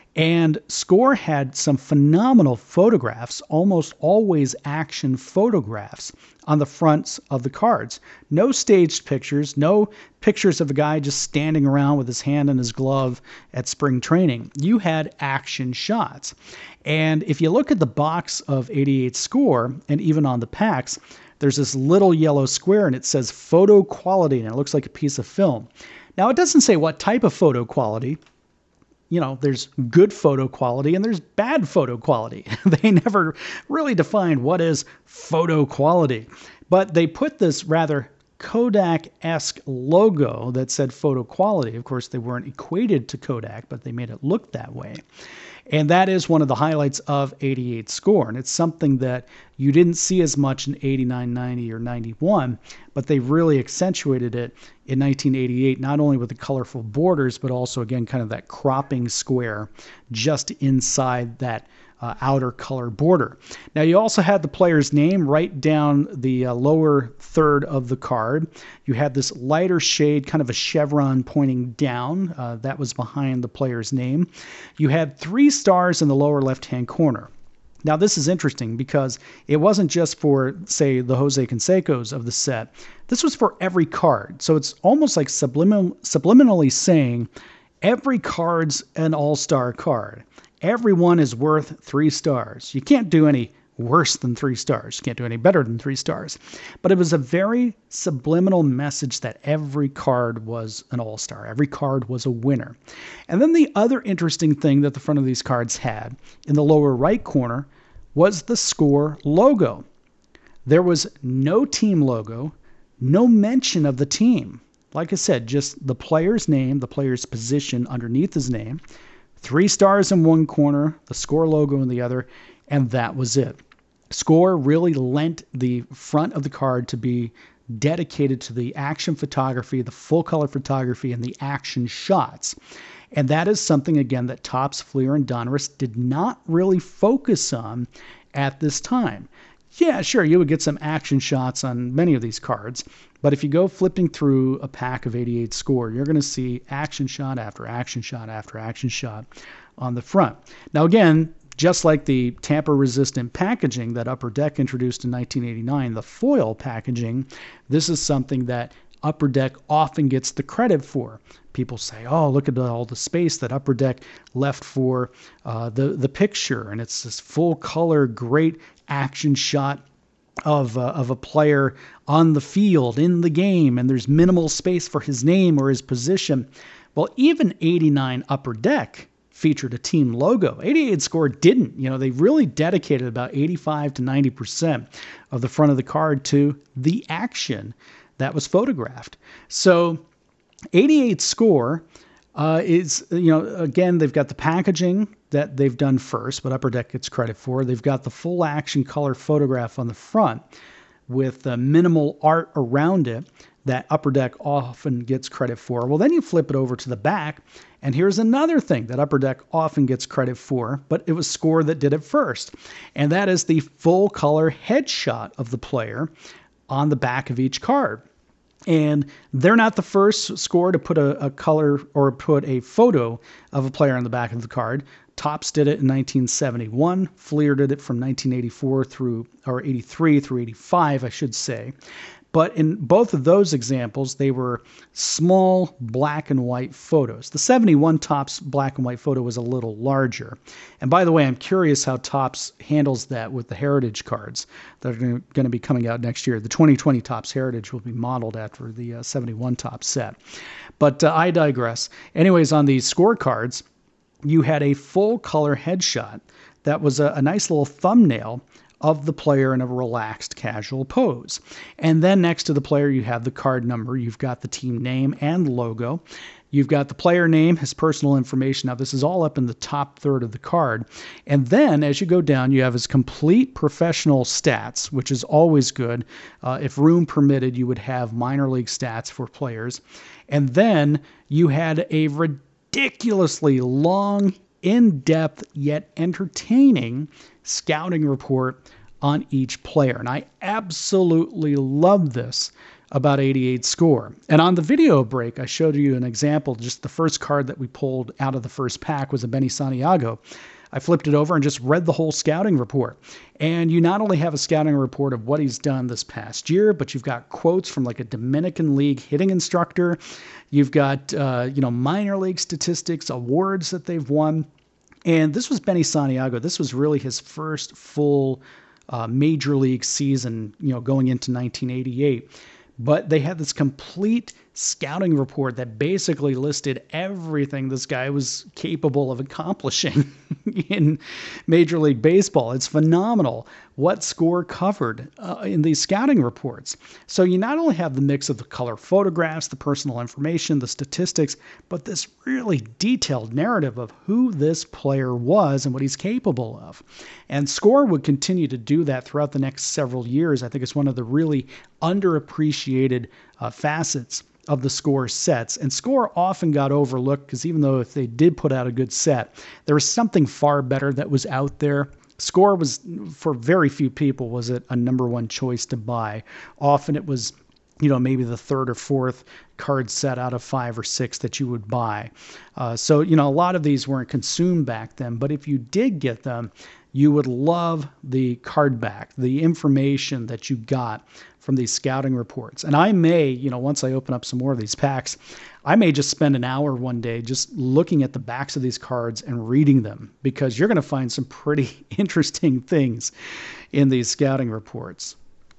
And Score had some phenomenal photographs, almost always action photographs on the fronts of the cards. No staged pictures, no pictures of a guy just standing around with his hand in his glove at spring training. You had action shots. And if you look at the box of eighty-eight Score, and even on the packs, there's this little yellow square and it says photo quality, and it looks like a piece of film. Now, it doesn't say what type of photo quality. You know, there's good photo quality and there's bad photo quality. They never really defined what is photo quality. But they put this rather Kodak-esque logo that said photo quality. Of course, they weren't equated to Kodak, but they made it look that way. And that is one of the highlights of eighty-eight Score. And it's something that you didn't see as much in eighty-nine, ninety, or ninety-one, but they really accentuated it in nineteen eighty-eight, not only with the colorful borders, but also, again, kind of that cropping square just inside that uh, outer color border. Now, you also had the player's name right down the uh, lower third of the card. You had this lighter shade, kind of a chevron pointing down. Uh, that was behind the player's name. You had three stars in the lower left-hand corner. Now, this is interesting because it wasn't just for, say, the Jose Cansecos of the set. This was for every card. So it's almost like subliminal, subliminally saying every card's an all-star card. Everyone is worth three stars. You can't do any worse than three stars. You can't do any better than three stars. But it was a very subliminal message that every card was an all-star. Every card was a winner. And then the other interesting thing that the front of these cards had in the lower right corner was the Score logo. There was no team logo, no mention of the team. Like I said, just the player's name, the player's position underneath his name, three stars in one corner, the Score logo in the other, and that was it. Score really lent the front of the card to be dedicated to the action photography, the full color photography, and the action shots. And that is something, again, that Topps, Fleer, and Donruss did not really focus on at this time. Yeah, sure, you would get some action shots on many of these cards, but if you go flipping through a pack of eighty-eight Score, you're going to see action shot after action shot after action shot on the front. Now, again, just like the tamper-resistant packaging that Upper Deck introduced in nineteen eighty-nine, the foil packaging, this is something that Upper Deck often gets the credit for. People say, oh, look at all the space that Upper Deck left for uh, the, the picture, and it's this full-color, great action shot of, uh, of a player on the field, in the game, and there's minimal space for his name or his position. Well, even eighty-nine Upper Deck featured a team logo. eighty-eight Score didn't. You know, they really dedicated about eighty-five to ninety percent of the front of the card to the action that was photographed. So eighty-eight Score uh, is, you know, again, they've got the packaging that they've done first, but Upper Deck gets credit for. They've got the full action color photograph on the front with uh, minimal art around it that Upper Deck often gets credit for. Well, then you flip it over to the back, and here's another thing that Upper Deck often gets credit for, but it was Score that did it first, and that is the full color headshot of the player on the back of each card. And they're not the first Score to put a, a color or put a photo of a player on the back of the card. Topps did it in nineteen seventy-one. Fleer did it from nineteen eighty-four through, or eighty-three through eighty-five, I should say. But in both of those examples, they were small black and white photos. The seventy-one Topps black and white photo was a little larger. And by the way, I'm curious how Topps handles that with the Heritage cards that are going to be coming out next year. The twenty twenty Topps Heritage will be modeled after the uh, seventy-one Topps set. But uh, I digress. Anyways, on these scorecards, you had a full color headshot that was a, a nice little thumbnail of the player in a relaxed, casual pose. And then next to the player, you have the card number. You've got the team name and logo. You've got the player name, his personal information. Now, this is all up in the top third of the card. And then as you go down, you have his complete professional stats, which is always good. Uh, if room permitted, you would have minor league stats for players. And then you had a ridiculously long, in-depth, yet entertaining scouting report on each player. And I absolutely love this about eighty-eight Score. And on the video break, I showed you an example. Just the first card that we pulled out of the first pack was a Benny Santiago. I flipped it over and just read the whole scouting report. And you not only have a scouting report of what he's done this past year, but you've got quotes from like a Dominican League hitting instructor. You've got, uh, you know, minor league statistics, awards that they've won. And this was Benny Santiago. This was really his first full uh, major league season, you know, going into nineteen eighty-eight. But they had this complete scouting report that basically listed everything this guy was capable of accomplishing in Major League Baseball. It's phenomenal what Score covered uh, in these scouting reports. So you not only have the mix of the color photographs, the personal information, the statistics, but this really detailed narrative of who this player was and what he's capable of. And Score would continue to do that throughout the next several years. I think it's one of the really underappreciated uh, facets of the Score sets. And Score often got overlooked because even though if they did put out a good set, there was something far better that was out there. Score was, for very few people, was it a number one choice to buy. Often it was, you know, maybe the third or fourth card set out of five or six that you would buy. Uh, so, you know, a lot of these weren't consumed back then, but if you did get them, you would love the card back, the information that you got from these scouting reports. And I may, you know, once I open up some more of these packs, I may just spend an hour one day just looking at the backs of these cards and reading them, because you're going to find some pretty interesting things in these scouting reports.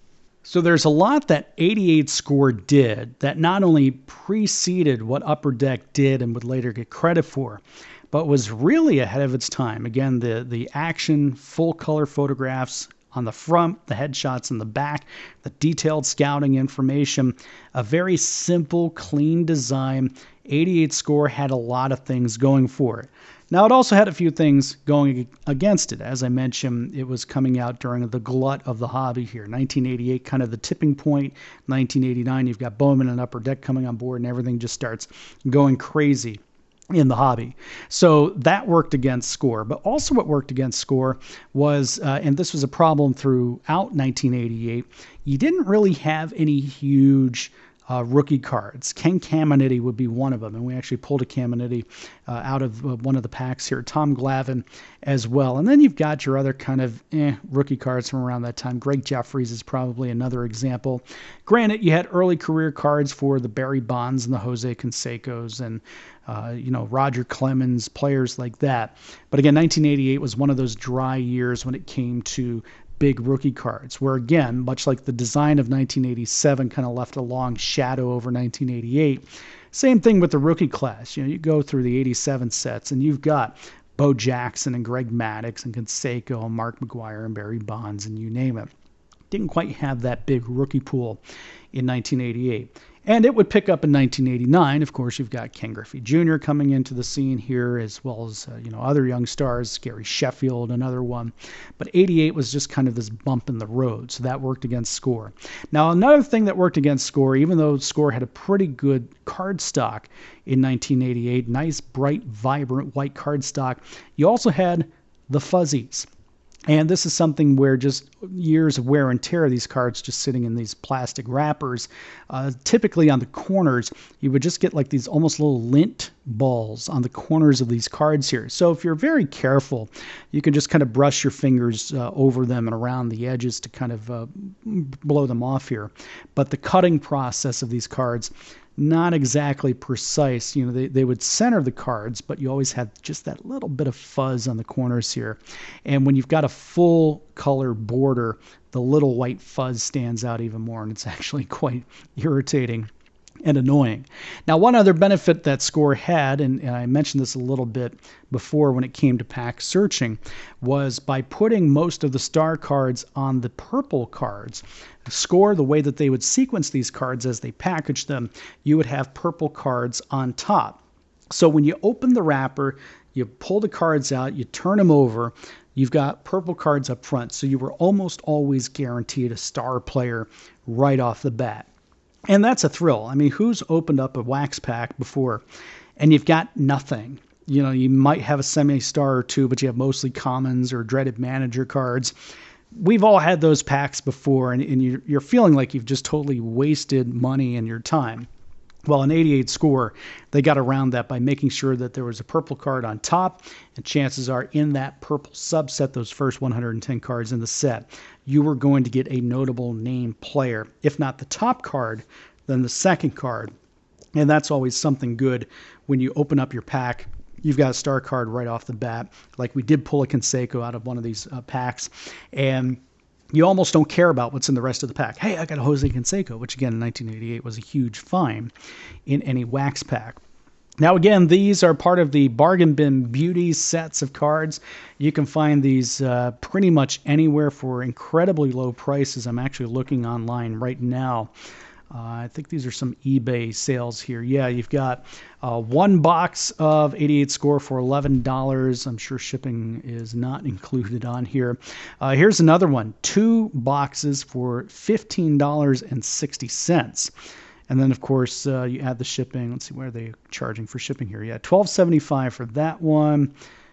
So there's a lot that eighty-eight Score did that not only preceded what Upper Deck did and would later get credit for, but was really ahead of its time. Again, the, the action, full color photographs on the front, the headshots in the back, the detailed scouting information, a very simple, clean design. eighty-eight Score had a lot of things going for it. Now, it also had a few things going against it. As I mentioned, it was coming out during the glut of the hobby here. nineteen eighty-eight, kind of the tipping point. nineteen eighty-nine, you've got Bowman and Upper Deck coming on board, and everything just starts going crazy in the hobby. So that worked against Score. But also what worked against Score was, uh, and this was a problem throughout nineteen eighty-eight, you didn't really have any huge Uh, rookie cards. Ken Caminiti would be one of them, and we actually pulled a Caminiti uh, out of uh, one of the packs here. Tom Glavine as well. And then you've got your other kind of eh, rookie cards from around that time. Greg Jeffries is probably another example. Granted, you had early career cards for the Barry Bonds and the Jose Cansecos and uh, you know, Roger Clemens, players like that. But again, nineteen eighty-eight was one of those dry years when it came to big rookie cards, where again, much like the design of nineteen eighty-seven kind of left a long shadow over nineteen eighty-eight, same thing with the rookie class. You know, you go through the eighty-seven sets and you've got Bo Jackson and Greg Maddux and Canseco and Mark McGwire and Barry Bonds and you name it. Didn't quite have that big rookie pool in nineteen eighty-eight. And it would pick up in nineteen eighty-nine. Of course, you've got Ken Griffey Junior coming into the scene here, as well as uh, you know, other young stars, Gary Sheffield, another one. But eighty-eight was just kind of this bump in the road, so that worked against Score. Now, another thing that worked against Score, even though Score had a pretty good card stock in nineteen eighty-eight, nice, bright, vibrant white card stock, you also had the fuzzies. And this is something where just years of wear and tear, these cards just sitting in these plastic wrappers, uh, typically on the corners, you would just get like these almost little lint balls on the corners of these cards here. So if you're very careful, you can just kind of brush your fingers uh, over them and around the edges to kind of uh, blow them off here. But the cutting process of these cards, not exactly precise. You know, they, they would center the cards, but you always had just that little bit of fuzz on the corners here. And when you've got a full color border, the little white fuzz stands out even more, and it's actually quite irritating and annoying. Now, one other benefit that Score had, and, and I mentioned this a little bit before when it came to pack searching, was by putting most of the star cards on the purple cards. Score, the way that they would sequence these cards as they package them, you would have purple cards on top. So when you open the wrapper, you pull the cards out, you turn them over, you've got purple cards up front. So you were almost always guaranteed a star player right off the bat. And that's a thrill. I mean, who's opened up a wax pack before and you've got nothing? You know, you might have a semi-star or two, but you have mostly commons or dreaded manager cards. We've all had those packs before, and, and you're, you're feeling like you've just totally wasted money and your time. Well, in eighty-eight Score, they got around that by making sure that there was a purple card on top, and chances are in that purple subset, those first one hundred ten cards in the set, you were going to get a notable name player. If not the top card, then the second card. And that's always something good when you open up your pack. You've got a star card right off the bat. Like we did pull a Canseco out of one of these uh, packs, and you almost don't care about what's in the rest of the pack. Hey, I got a Jose Canseco, which again in nineteen eighty-eight was a huge find in any wax pack. Now again, these are part of the Bargain Bin Beauty sets of cards. You can find these uh, pretty much anywhere for incredibly low prices. I'm actually looking online right now. Uh, I think these are some eBay sales here. Yeah, you've got uh, one box of eighty-eight Score for eleven dollars. I'm sure shipping is not included on here. Uh, here's another one. Two boxes for fifteen dollars and sixty cents. And then, of course, uh, you add the shipping. Let's see, where are they charging for shipping here? Yeah, twelve seventy-five for that one.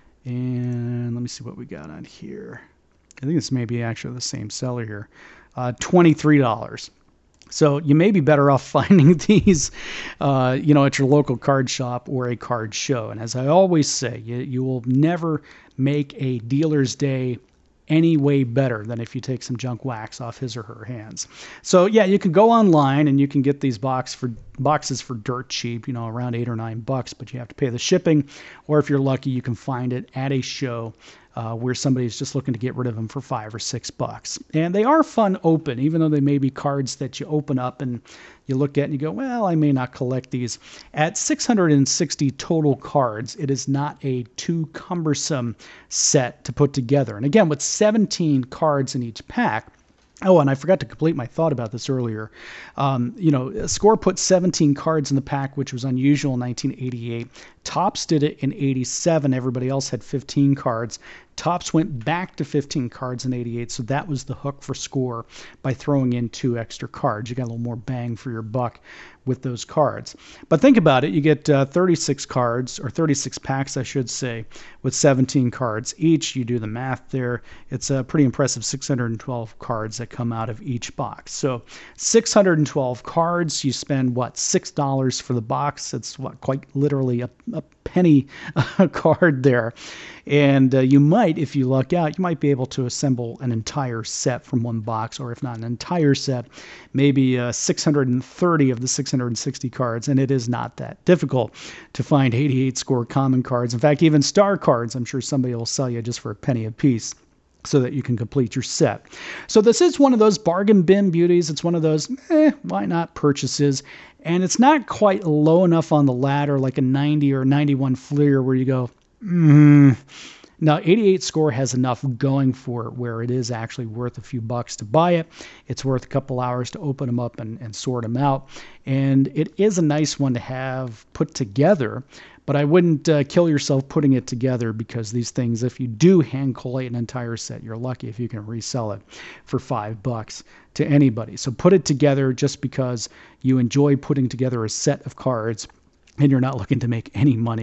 And let me see what we got on here. I think this may be actually the same seller here. Uh, twenty-three dollars. So you may be better off finding these, uh, you know, at your local card shop or a card show. And as I always say, you, you will never make a dealer's day any way better than if you take some junk wax off his or her hands. So yeah, you can go online and you can get these box for boxes for dirt cheap, you know, around eight or nine bucks, but you have to pay the shipping. Or if you're lucky, you can find it at a show uh, where somebody's just looking to get rid of them for five or six bucks. And they are fun open, even though they may be cards that you open up and you look at and you go, well, I may not collect these. At six hundred sixty total cards, it is not a too cumbersome set to put together. And again, with seventeen cards in each pack, oh, and I forgot to complete my thought about this earlier. Um, you know, Score put seventeen cards in the pack, which was unusual in nineteen eighty-eight. Topps did it in eighty-seven. Everybody else had fifteen cards. Topps went back to fifteen cards in eighty-eight, so that was the hook for Score by throwing in two extra cards. You got a little more bang for your buck with those cards. But think about it. You get uh, thirty-six cards, or thirty-six packs, I should say, with seventeen cards each. You do the math there. It's a pretty impressive six hundred twelve cards that come out of each box. So six hundred twelve cards, you spend, what, six dollars for the box? It's, what, quite literally a, a penny a card there. And uh, you might, if you luck out, you might be able to assemble an entire set from one box, or if not an entire set, maybe uh, six hundred thirty of the six hundred sixty cards. And it is not that difficult to find eighty-eight Score common cards. In fact, even star cards, I'm sure somebody will sell you just for a penny a piece, so that you can complete your set. So this is one of those bargain bin beauties. It's one of those, eh, why not purchases. And it's not quite low enough on the ladder like a ninety or ninety-one Fleer where you go, hmm. Now, eighty-eight Score has enough going for it where it is actually worth a few bucks to buy it. It's worth a couple hours to open them up and, and sort them out. And it is a nice one to have put together. But I wouldn't uh, kill yourself putting it together, because these things, if you do hand collate an entire set, you're lucky if you can resell it for five bucks to anybody. So put it together just because you enjoy putting together a set of cards and you're not looking to make any money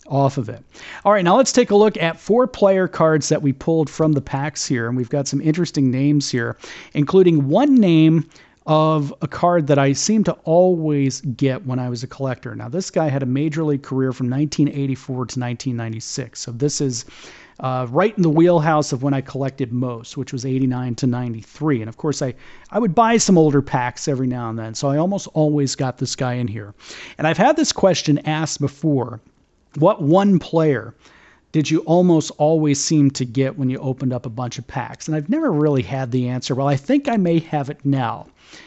off of it. All right, now let's take a look at four player cards that we pulled from the packs here. And we've got some interesting names here, including one name of a card that I seem to always get when I was a collector. Now, this guy had a major league career from nineteen eighty-four to nineteen ninety-six. So this is uh, right in the wheelhouse of when I collected most, which was eighty-nine to ninety-three. And of course, I, I would buy some older packs every now and then. So I almost always got this guy in here. And I've had this question asked before. What one player did you almost always seem to get when you opened up a bunch of packs? And I've never really had the answer. Well, I think I may have it now.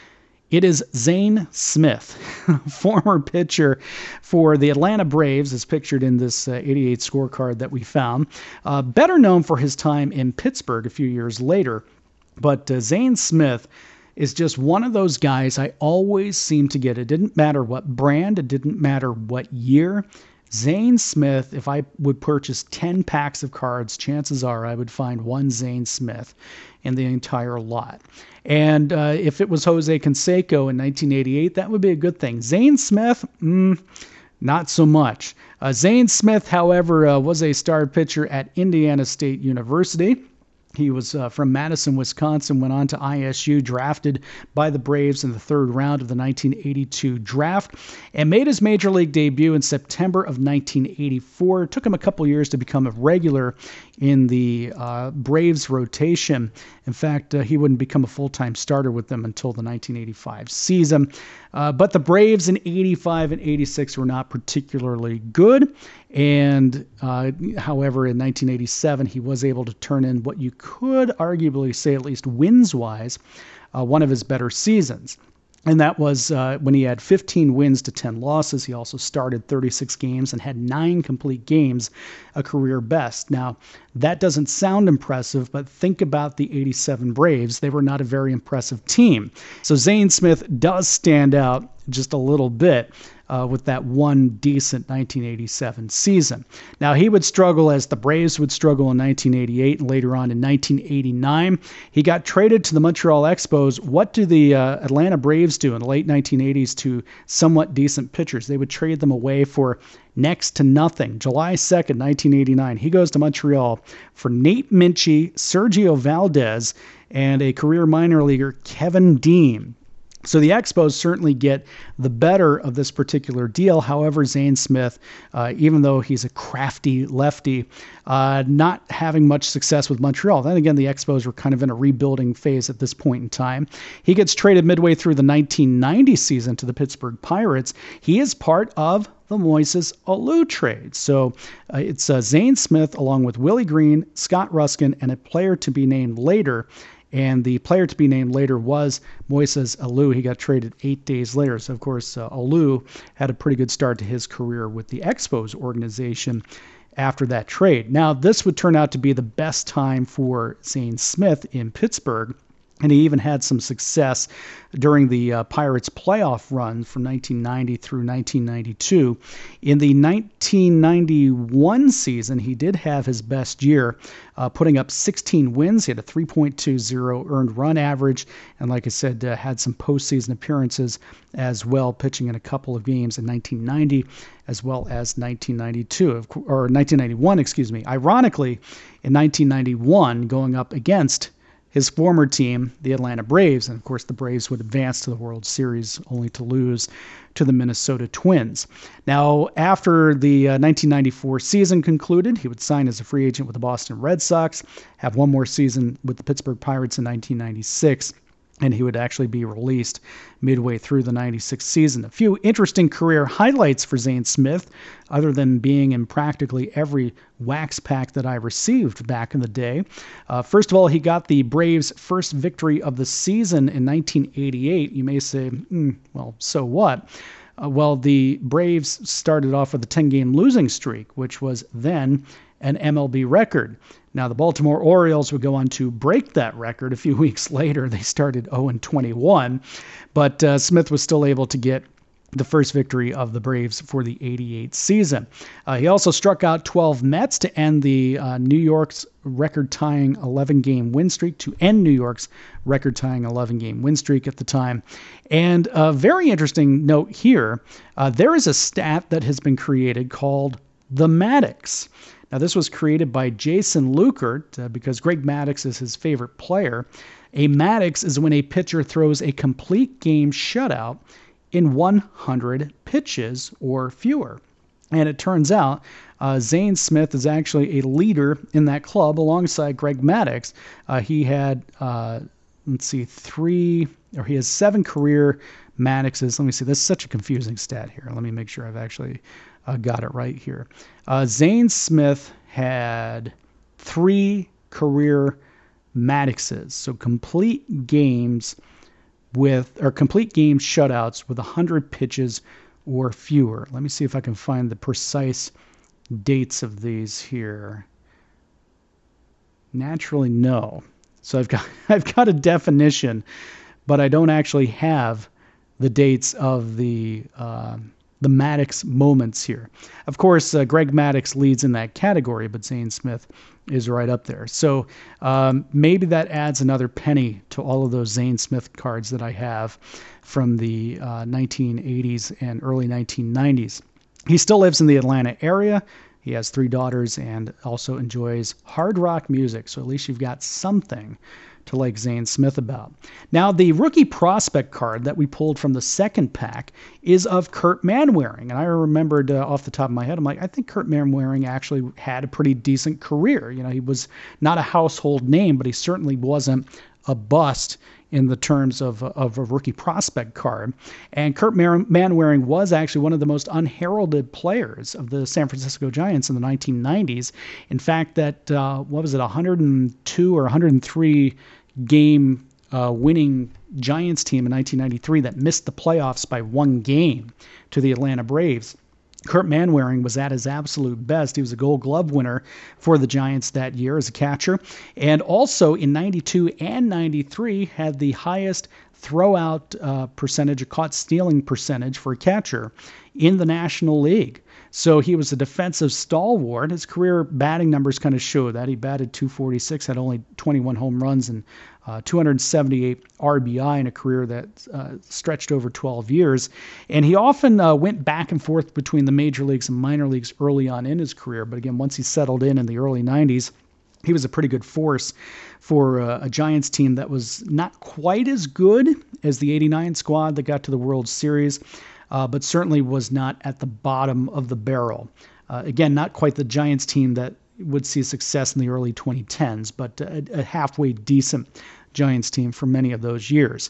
It is Zane Smith, former pitcher for the Atlanta Braves, as pictured in this uh, eighty-eight scorecard that we found. Uh, better known for his time in Pittsburgh a few years later. But uh, Zane Smith is just one of those guys I always seem to get. It didn't matter what brand. It didn't matter what year. Zane Smith, if I would purchase ten packs of cards, chances are I would find one Zane Smith in the entire lot. And uh, if it was Jose Canseco in nineteen eighty-eight, that would be a good thing. Zane Smith, mm, not so much. Uh, Zane Smith, however, uh, was a star pitcher at Indiana State University. He was uh, from Madison, Wisconsin, went on to I S U, drafted by the Braves in the third round of the nineteen eighty-two draft, and made his major league debut in September of nineteen eighty-four. It took him a couple years to become a regular in the uh, Braves rotation. In fact, uh, he wouldn't become a full-time starter with them until the nineteen eighty-five season. Uh, but the Braves in eighty-five and eighty-six were not particularly good. And uh, however, in nineteen eighty-seven, he was able to turn in what you could arguably say, at least wins-wise, uh, one of his better seasons. And that was uh, when he had fifteen wins to ten losses. He also started thirty-six games and had nine complete games, a career best. Now, that doesn't sound impressive, but think about the eighty-seven Braves. They were not a very impressive team. So Zane Smith does stand out just a little bit uh, with that one decent nineteen eighty-seven season. Now, he would struggle as the Braves would struggle in nineteen eighty-eight and later on in nineteen eighty-nine. He got traded to the Montreal Expos. What do the uh, Atlanta Braves do in the late nineteen eighties to somewhat decent pitchers? They would trade them away for next to nothing. July second, nineteen eighty-nine, he goes to Montreal for Nate Minchey, Sergio Valdez, and a career minor leaguer, Kevin Dean. So the Expos certainly get the better of this particular deal. However, Zane Smith, uh, even though he's a crafty lefty, uh, not having much success with Montreal. Then again, the Expos were kind of in a rebuilding phase at this point in time. He gets traded midway through the nineteen ninety season to the Pittsburgh Pirates. He is part of the Moises Alou trade. So uh, it's uh, Zane Smith along with Willie Green, Scott Ruskin, and a player to be named later. And the player to be named later was Moises Alou. He got traded eight days later. So, of course, uh, Alou had a pretty good start to his career with the Expos organization after that trade. Now, this would turn out to be the best time for Zane Smith in Pittsburgh. And he even had some success during the uh, Pirates playoff run from nineteen ninety through nineteen ninety-two. In the nineteen ninety-one season, he did have his best year, uh, putting up sixteen wins. He had a three point two oh earned run average. And like I said, uh, had some postseason appearances as well, pitching in a couple of games in nineteen ninety as well as nineteen ninety-two, or nineteen ninety-one, excuse me. Ironically, in nineteen ninety-one, going up against his former team, the Atlanta Braves, and of course the Braves would advance to the World Series only to lose to the Minnesota Twins. Now, after the uh, nineteen ninety-four season concluded, he would sign as a free agent with the Boston Red Sox, have one more season with the Pittsburgh Pirates in nineteen ninety-six, and he would actually be released midway through the ninety-six season. A few interesting career highlights for Zane Smith, other than being in practically every wax pack that I received back in the day. Uh, first of all, he got the Braves' first victory of the season in nineteen eighty-eight. You may say, mm, well, so what? Uh, well, the Braves started off with a ten-game losing streak, which was then an M L B record. Now, the Baltimore Orioles would go on to break that record a few weeks later. They started oh and twenty-one, but uh, Smith was still able to get the first victory of the Braves for the eighty-eight season. Uh, he also struck out twelve Mets to end the uh, New York's record-tying eleven-game win streak, to end New York's record-tying eleven-game win streak at the time. And a very interesting note here, uh, there is a stat that has been created called the Maddux. Now, this was created by Jason Lukert uh, because Greg Maddux is his favorite player. A Maddux is when a pitcher throws a complete game shutout in one hundred pitches or fewer. And it turns out uh, Zane Smith is actually a leader in that club alongside Greg Maddux. Uh, he had, uh, let's see, three, or he has seven career Madduxes. Let me see. This is such a confusing stat here. Let me make sure I've actually uh, got it right here. Uh, Zane Smith had three career Madduxes, so complete games with, or complete game shutouts with one hundred pitches or fewer. Let me see if I can find the precise dates of these here. Naturally, no. So I've got I've got a definition, but I don't actually have the dates of the uh, the Maddux moments here. Of course, uh, Greg Maddux leads in that category, but Zane Smith is right up there. So um, maybe that adds another penny to all of those Zane Smith cards that I have from the uh, nineteen eighties and early nineteen nineties. He still lives in the Atlanta area. He has three daughters and also enjoys hard rock music. So at least you've got something to like Zane Smith about. Now, the rookie prospect card that we pulled from the second pack is of Kurt Manwaring. And I remembered uh, off the top of my head, I'm like, I think Kurt Manwaring actually had a pretty decent career. You know, he was not a household name, but he certainly wasn't a bust in the terms of, of a rookie prospect card. And Kurt Manwaring was actually one of the most unheralded players of the San Francisco Giants in the nineteen nineties. In fact, that, uh, what was it, one hundred two or one hundred three game uh, winning Giants team in nineteen ninety-three that missed the playoffs by one game to the Atlanta Braves. Kurt Manwaring was at his absolute best. He was a Gold Glove winner for the Giants that year as a catcher. And also in ninety-two and ninety-three had the highest throwout uh, percentage, or caught stealing percentage for a catcher in the National League. So he was a defensive stalwart. His career batting numbers kind of show that. He batted two forty-six, had only twenty-one home runs and uh, two hundred seventy-eight R B I in a career that uh, stretched over twelve years. And he often uh, went back and forth between the major leagues and minor leagues early on in his career. But again, once he settled in in the early nineties, he was a pretty good force for uh, a Giants team that was not quite as good as the eighty-nine squad that got to the World Series, uh, but certainly was not at the bottom of the barrel. Uh, again, not quite the Giants team that would see success in the early twenty tens, but a, a halfway decent Giants team for many of those years.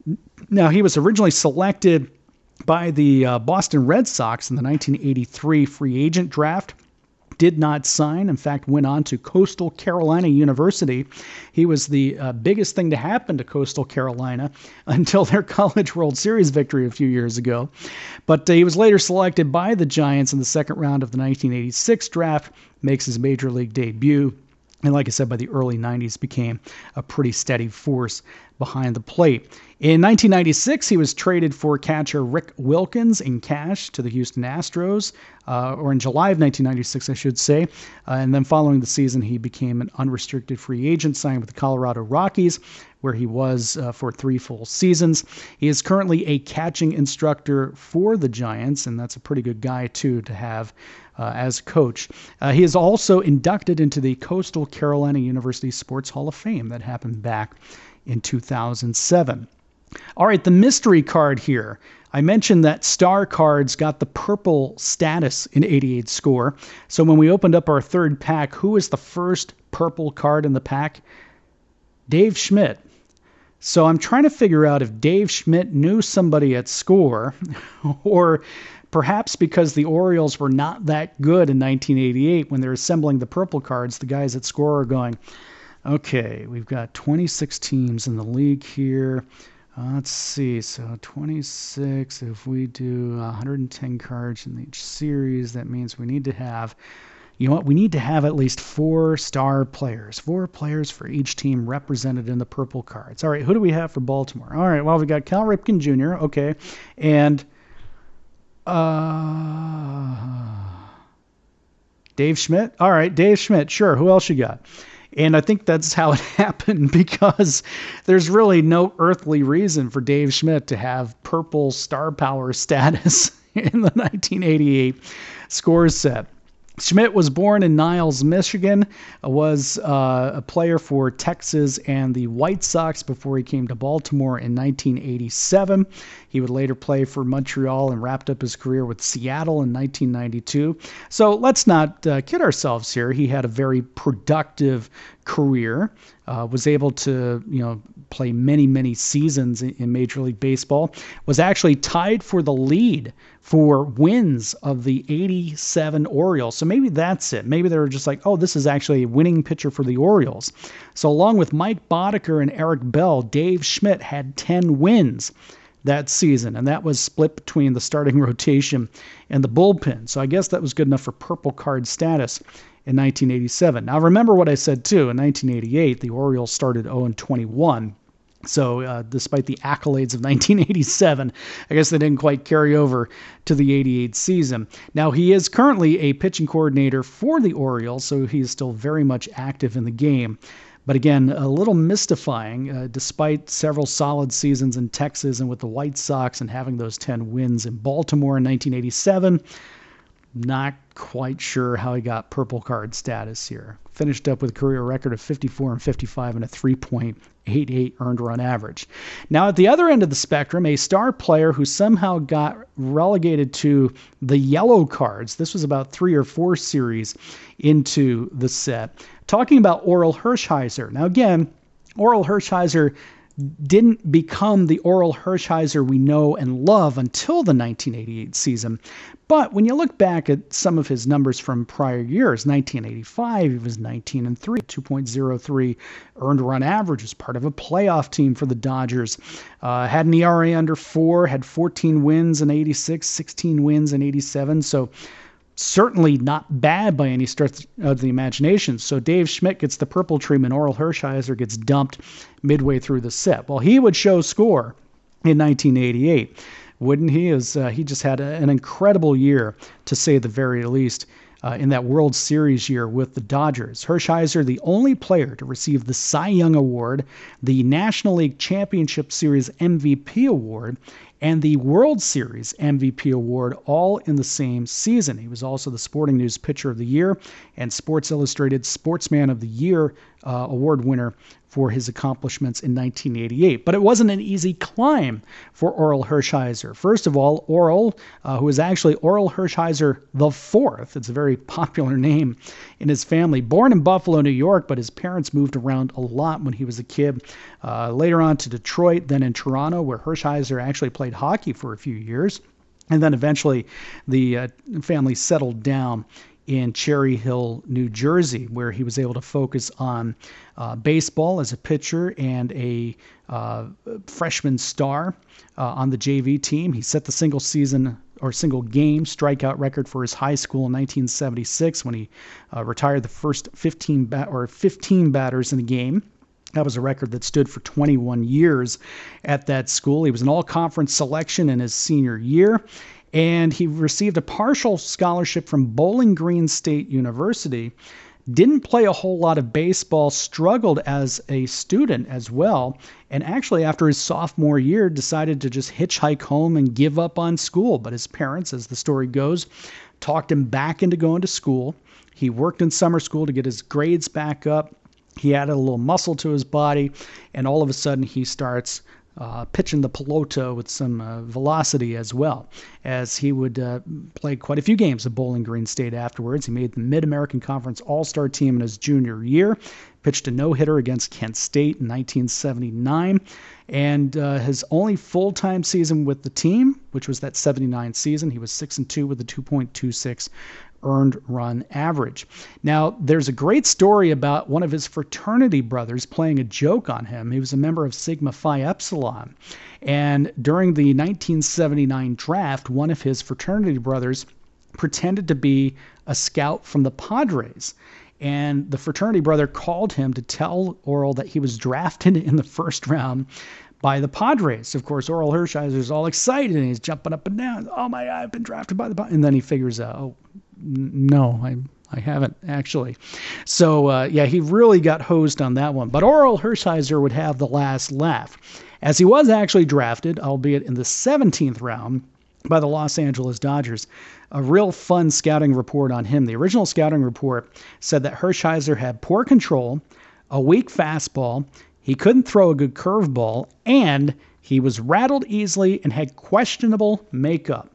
Now, he was originally selected by the uh, Boston Red Sox in the nineteen eighty-three free agent draft. Did not sign, in fact, went on to Coastal Carolina University. He was the uh, biggest thing to happen to Coastal Carolina until their College World Series victory a few years ago. But uh, he was later selected by the Giants in the second round of the nineteen eighty-six draft, makes his major league debut, and like I said, by the early nineties became a pretty steady force behind the plate. In nineteen ninety-six, he was traded for catcher Rick Wilkins in cash to the Houston Astros, uh, or in July of nineteen ninety-six, I should say. Uh, and then following the season, he became an unrestricted free agent, signed with the Colorado Rockies, where he was uh, for three full seasons. He is currently a catching instructor for the Giants, and that's a pretty good guy, too, to have uh, as coach. Uh, he is also inducted into the Coastal Carolina University Sports Hall of Fame that happened back in two thousand seven. All right, the mystery card here. I mentioned that Star Cards got the purple status in eighty-eight score. So when we opened up our third pack, who was the first purple card in the pack? Dave Schmidt. So I'm trying to figure out if Dave Schmidt knew somebody at Score, or perhaps because the Orioles were not that good in nineteen eighty-eight when they're assembling the purple cards, the guys at Score are going, okay, we've got twenty-six teams in the league here. Uh, let's see, so twenty-six, if we do one hundred ten cards in each series, that means we need to have, you know what, we need to have at least four star players, four players for each team represented in the purple cards. All right, who do we have for Baltimore? All right, well, we got Cal Ripken Junior, okay, and uh, Dave Schmidt? All right, Dave Schmidt, sure, who else you got? And I think that's how it happened, because there's really no earthly reason for Dave Schmidt to have purple star power status in the nineteen eighty-eight Score set. Schmidt was born in Niles, Michigan, was uh, a player for Texas and the White Sox before he came to Baltimore in nineteen eighty-seven. He would later play for Montreal and wrapped up his career with Seattle in nineteen ninety-two. So let's not uh, kid ourselves here. He had a very productive career, uh, was able to, you know, play many, many seasons in, in Major League Baseball, was actually tied for the lead for wins of the eighty-seven Orioles. So maybe that's it. Maybe they were just like, oh, this is actually a winning pitcher for the Orioles. So along with Mike Boddicker and Eric Bell, Dave Schmidt had ten wins that season, and that was split between the starting rotation and the bullpen. So I guess that was good enough for purple card status in nineteen eighty-seven. Now remember what I said too, in nineteen eighty-eight, the Orioles started oh and twenty-one. So uh, despite the accolades of nineteen eighty-seven, I guess they didn't quite carry over to the eighty-eight season. Now, he is currently a pitching coordinator for the Orioles, so he is still very much active in the game. But again, a little mystifying, uh, despite several solid seasons in Texas and with the White Sox and having those ten wins in Baltimore in nineteen eighty-seven, not quite sure how he got purple card status here. Finished up with a career record of fifty-four and fifty-five and a three point eight eight earned run average. Now, at the other end of the spectrum, a star player who somehow got relegated to the yellow cards. This was about three or four series into the set. Talking about Orel Hershiser. Now, again, Orel Hershiser didn't become the Orel Hershiser we know and love until the nineteen eighty-eight season. But when you look back at some of his numbers from prior years, nineteen eighty-five, he was nineteen and three, two point oh three earned run average, was part of a playoff team for the Dodgers. Uh, had an E R A under four, had fourteen wins in eighty-six, sixteen wins in eighty-seven. So certainly not bad by any stretch of the imagination. So Dave Schmidt gets the purple treatment. Orel Hershiser gets dumped midway through the set. Well, he would show score in nineteen eighty-eight, wouldn't he? As uh, he just had a, an incredible year, to say the very least, uh, in that World Series year with the Dodgers. Hershiser, the only player to receive the Cy Young Award, the National League Championship Series M V P Award, and the World Series M V P Award, all in the same season. He was also the Sporting News Pitcher of the Year and Sports Illustrated Sportsman of the Year uh, award winner for his accomplishments in nineteen eighty-eight. But it wasn't an easy climb for Orel Hershiser. First of all, Orel, uh, who is actually Orel Hershiser the Fourth, it's a very popular name in his family, born in Buffalo, New York, but his parents moved around a lot when he was a kid. Uh, later on to Detroit, then in Toronto, where Hershiser actually played hockey for a few years. And then eventually the uh, family settled down in Cherry Hill, New Jersey, where he was able to focus on uh, baseball as a pitcher and a uh, freshman star uh, on the J V team. He set the single season or single game strikeout record for his high school in nineteen seventy-six when he uh, retired the first fifteen bat or fifteen batters in the game. That was a record that stood for twenty-one years at that school. He was an all-conference selection in his senior year, and he received a partial scholarship from Bowling Green State University. Didn't play a whole lot of baseball, struggled as a student as well, and actually after his sophomore year decided to just hitchhike home and give up on school. But his parents, as the story goes, talked him back into going to school. He worked in summer school to get his grades back up. He added a little muscle to his body, and all of a sudden he starts Uh, pitching the pelota with some uh, velocity as well, as he would uh, play quite a few games at Bowling Green State afterwards. He made the Mid-American Conference All-Star team in his junior year, pitched a no-hitter against Kent State in nineteen seventy-nine, and uh, his only full-time season with the team, which was that seventy-nine season, he was six and two with a two point two six earned run average. Now, there's a great story about one of his fraternity brothers playing a joke on him. He was a member of Sigma Phi Epsilon. And during the nineteen seventy-nine draft, one of his fraternity brothers pretended to be a scout from the Padres. And the fraternity brother called him to tell Orel that he was drafted in the first round by the Padres. Of course, Orel Hershiser is all excited, and he's jumping up and down. Oh, my God, I've been drafted by the Padres. And then he figures out, oh, no, I I haven't, actually. So, uh, yeah, he really got hosed on that one. But Orel Hershiser would have the last laugh, as he was actually drafted, albeit in the seventeenth round, by the Los Angeles Dodgers. A real fun scouting report on him. The original scouting report said that Hershiser had poor control, a weak fastball, he couldn't throw a good curveball, and he was rattled easily and had questionable makeup.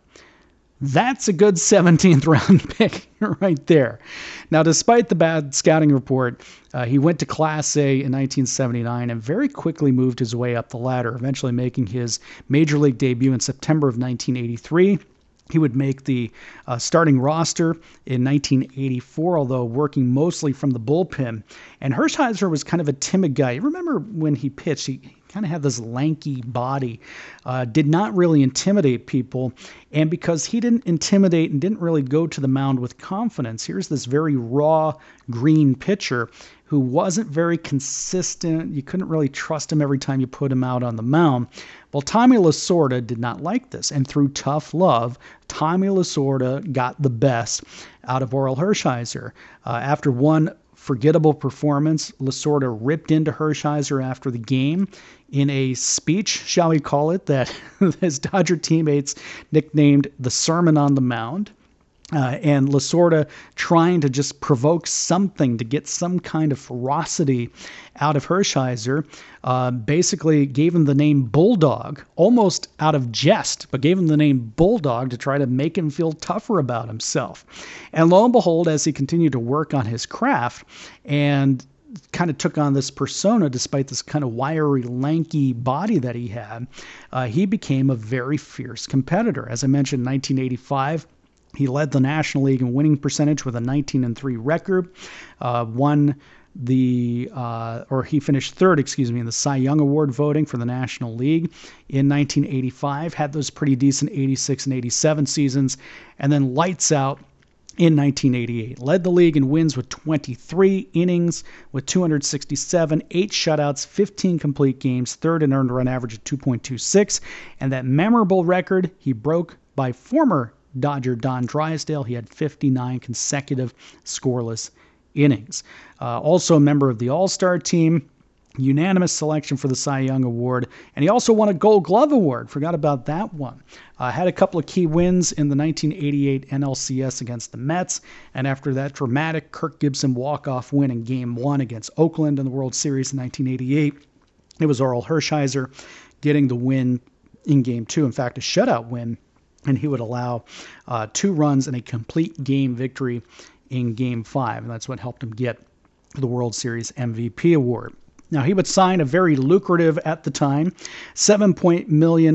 That's a good seventeenth round pick right there. Now, despite the bad scouting report, uh, he went to Class A in nineteen seventy-nine and very quickly moved his way up the ladder, eventually making his major league debut in September of nineteen eighty-three. He would make the uh, starting roster in nineteen eighty-four, although working mostly from the bullpen. And Hershiser was kind of a timid guy. You remember when he pitched, he kind of had this lanky body, uh, did not really intimidate people. And because he didn't intimidate and didn't really go to the mound with confidence, here's this very raw green pitcher who wasn't very consistent. You couldn't really trust him every time you put him out on the mound. Well, Tommy Lasorda did not like this, and through tough love, Tommy Lasorda got the best out of Orel Hershiser. Uh, after one forgettable performance, Lasorda ripped into Hershiser after the game in a speech, shall we call it, that his Dodger teammates nicknamed the Sermon on the Mound. Uh, and Lasorda, trying to just provoke something to get some kind of ferocity out of Hershiser, uh, basically gave him the name Bulldog, almost out of jest, but gave him the name Bulldog to try to make him feel tougher about himself. And lo and behold, as he continued to work on his craft and kind of took on this persona despite this kind of wiry, lanky body that he had, uh, he became a very fierce competitor. As I mentioned, in nineteen eighty-five, he led the National League in winning percentage with a nineteen and three record, uh, won the, uh, or he finished third, excuse me, in the Cy Young Award voting for the National League in nineteen eighty-five, had those pretty decent eighty-six and eighty-seven seasons, and then lights out in nineteen eighty-eight. Led the league in wins with twenty-three innings with two hundred sixty-seven, eight shutouts, fifteen complete games, third in earned run average of two point two six, and that memorable record he broke by former Dodger Don Drysdale. He had fifty-nine consecutive scoreless innings. Uh, also a member of the All-Star team, unanimous selection for the Cy Young Award, and he also won a Gold Glove Award. Forgot about that one. Uh, had a couple of key wins in the nineteen eighty-eight N L C S against the Mets, and after that dramatic Kirk Gibson walk-off win in Game one against Oakland in the World Series in nineteen eighty-eight, it was Orel Hershiser getting the win in Game two. In fact, a shutout win, and he would allow uh, two runs and a complete game victory in Game five, and that's what helped him get the World Series M V P award. Now, he would sign a very lucrative, at the time, seven point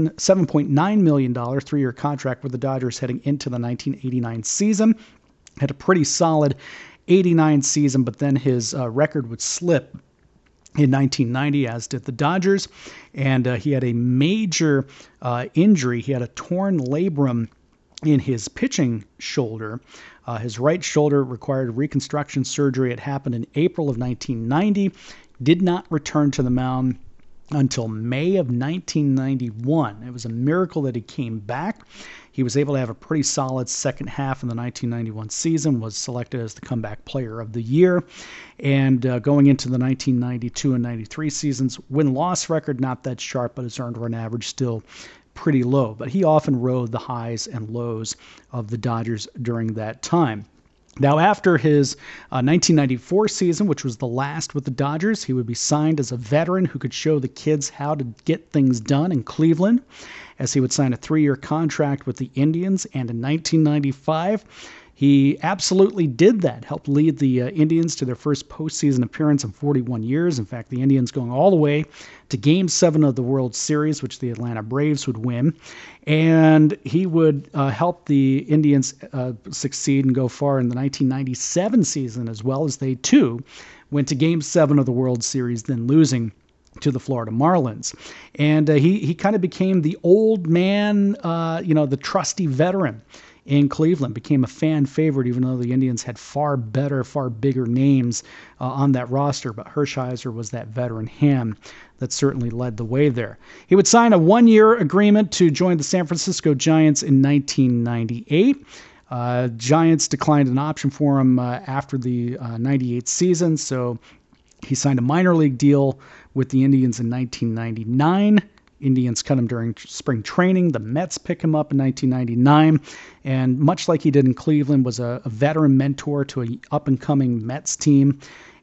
nine million dollars three-year contract with the Dodgers heading into the nineteen eighty-nine season. Had a pretty solid eighty-nine season, but then his uh, record would slip in nineteen ninety, as did the Dodgers, and uh, he had a major uh, injury. He had a torn labrum in his pitching shoulder. Uh, his right shoulder required reconstruction surgery. It happened in April of nineteen ninety. Did not return to the mound until May of nineteen ninety-one. It was a miracle that he came back. He was able to have a pretty solid second half in the nineteen ninety-one season, was selected as the comeback player of the year. And uh, going into the nineteen ninety-two and ninety-three seasons, win-loss record not that sharp, but his earned run average still pretty low. But he often rode the highs and lows of the Dodgers during that time. Now, after his uh, nineteen ninety-four season, which was the last with the Dodgers, he would be signed as a veteran who could show the kids how to get things done in Cleveland, as he would sign a three-year contract with the Indians. And in nineteen ninety-five, he absolutely did that, helped lead the uh, Indians to their first postseason appearance in forty-one years. In fact, the Indians going all the way to Game seven of the World Series, which the Atlanta Braves would win. And he would uh, help the Indians uh, succeed and go far in the nineteen ninety-seven season, as well as they, too, went to Game seven of the World Series, then losing to the Florida Marlins. And uh, he, he kind of became the old man, uh, you know, the trusty veteran in Cleveland, became a fan favorite, even though the Indians had far better, far bigger names uh, on that roster. But Hershiser was that veteran hand that certainly led the way there. He would sign a one-year agreement to join the San Francisco Giants in nineteen ninety-eight. Uh, Giants declined an option for him uh, after the uh, ninety-eight season, so he signed a minor league deal with the Indians in nineteen ninety-nine. Indians cut him during spring training. The Mets pick him up in nineteen ninety-nine. And much like he did in Cleveland, was a, a veteran mentor to an up-and-coming Mets team.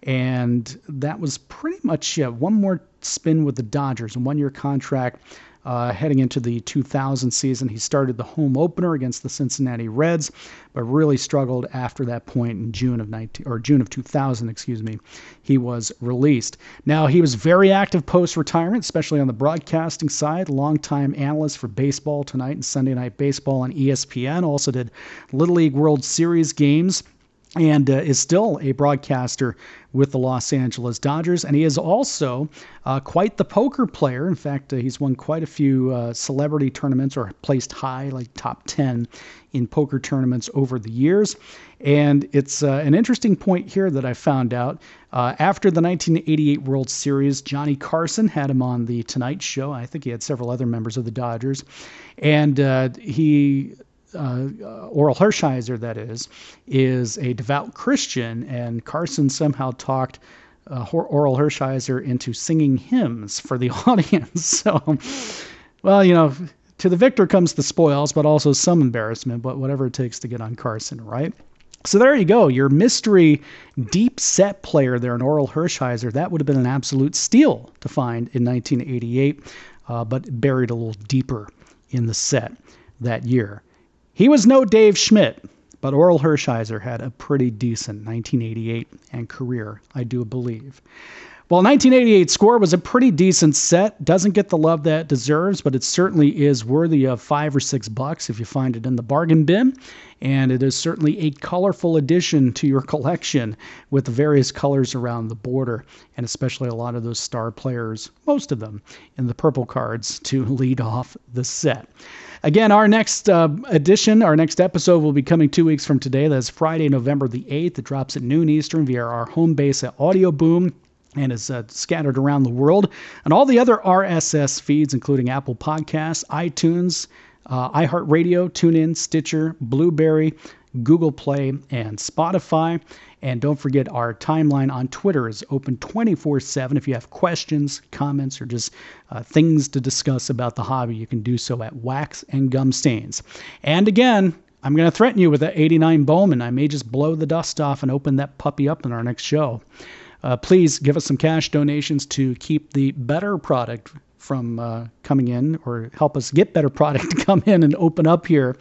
And that was pretty much yeah, one more spin with the Dodgers, a one-year contract. Uh, heading into the two thousand season, he started the home opener against the Cincinnati Reds, but really struggled after that point in June of nineteen or June of two thousand. Excuse me, he was released. Now he was very active post-retirement, especially on the broadcasting side. Longtime analyst for Baseball Tonight and Sunday Night Baseball on E S P N. Also did Little League World Series games. And uh, is still a broadcaster with the Los Angeles Dodgers. And he is also uh, quite the poker player. In fact, uh, he's won quite a few uh, celebrity tournaments or placed high, like top ten in poker tournaments over the years. And it's uh, an interesting point here that I found out. Uh, after the nineteen eighty-eight World Series, Johnny Carson had him on the Tonight Show. I think he had several other members of the Dodgers. And uh, he... Uh, Oral Hershiser, that is, is a devout Christian, and Carson somehow talked uh, Oral Hershiser into singing hymns for the audience. So, well, you know, to the victor comes the spoils, but also some embarrassment, but whatever it takes to get on Carson, right? So there you go, your mystery deep set player there in Oral Hershiser. That would have been an absolute steal to find in nineteen eighty-eight, uh, but buried a little deeper in the set that year. He was no Dave Schmidt, but Oral Hershiser had a pretty decent nineteen eighty-eight and career, I do believe. Well, nineteen eighty-eight score was a pretty decent set. Doesn't get the love that it deserves, but it certainly is worthy of five or six bucks if you find it in the bargain bin. And it is certainly a colorful addition to your collection with the various colors around the border, and especially a lot of those star players, most of them, in the purple cards to lead off the set. Again, our next uh, edition, our next episode will be coming two weeks from today. That's Friday, November the eighth. It drops at noon Eastern via our home base at Audio Boom and is uh, scattered around the world. And all the other R S S feeds, including Apple Podcasts, iTunes, uh, iHeartRadio, TuneIn, Stitcher, Blueberry, Google Play, and Spotify. And don't forget, our timeline on Twitter is open twenty-four seven. If you have questions, comments, or just uh, things to discuss about the hobby, you can do so at Wax and Gum Stains. And again, I'm going to threaten you with that eighty-nine Bowman. I may just blow the dust off and open that puppy up in our next show. Uh, please give us some cash donations to keep the better product from uh, coming in, or help us get better product to come in and open up here.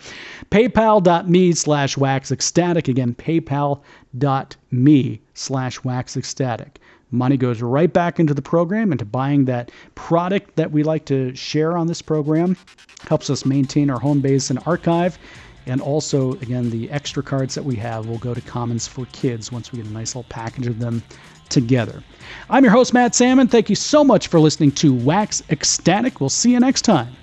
PayPal.me slash Wax Ecstatic. Again, PayPal.me slash Wax Ecstatic. Money goes right back into the program, into buying that product that we like to share on this program. Helps us maintain our home base and archive. And also, again, the extra cards that we have will go to Commons for Kids once we get a nice little package of them together. I'm your host, Matt Salmon. Thank you so much for listening to Wax Ecstatic. We'll see you next time.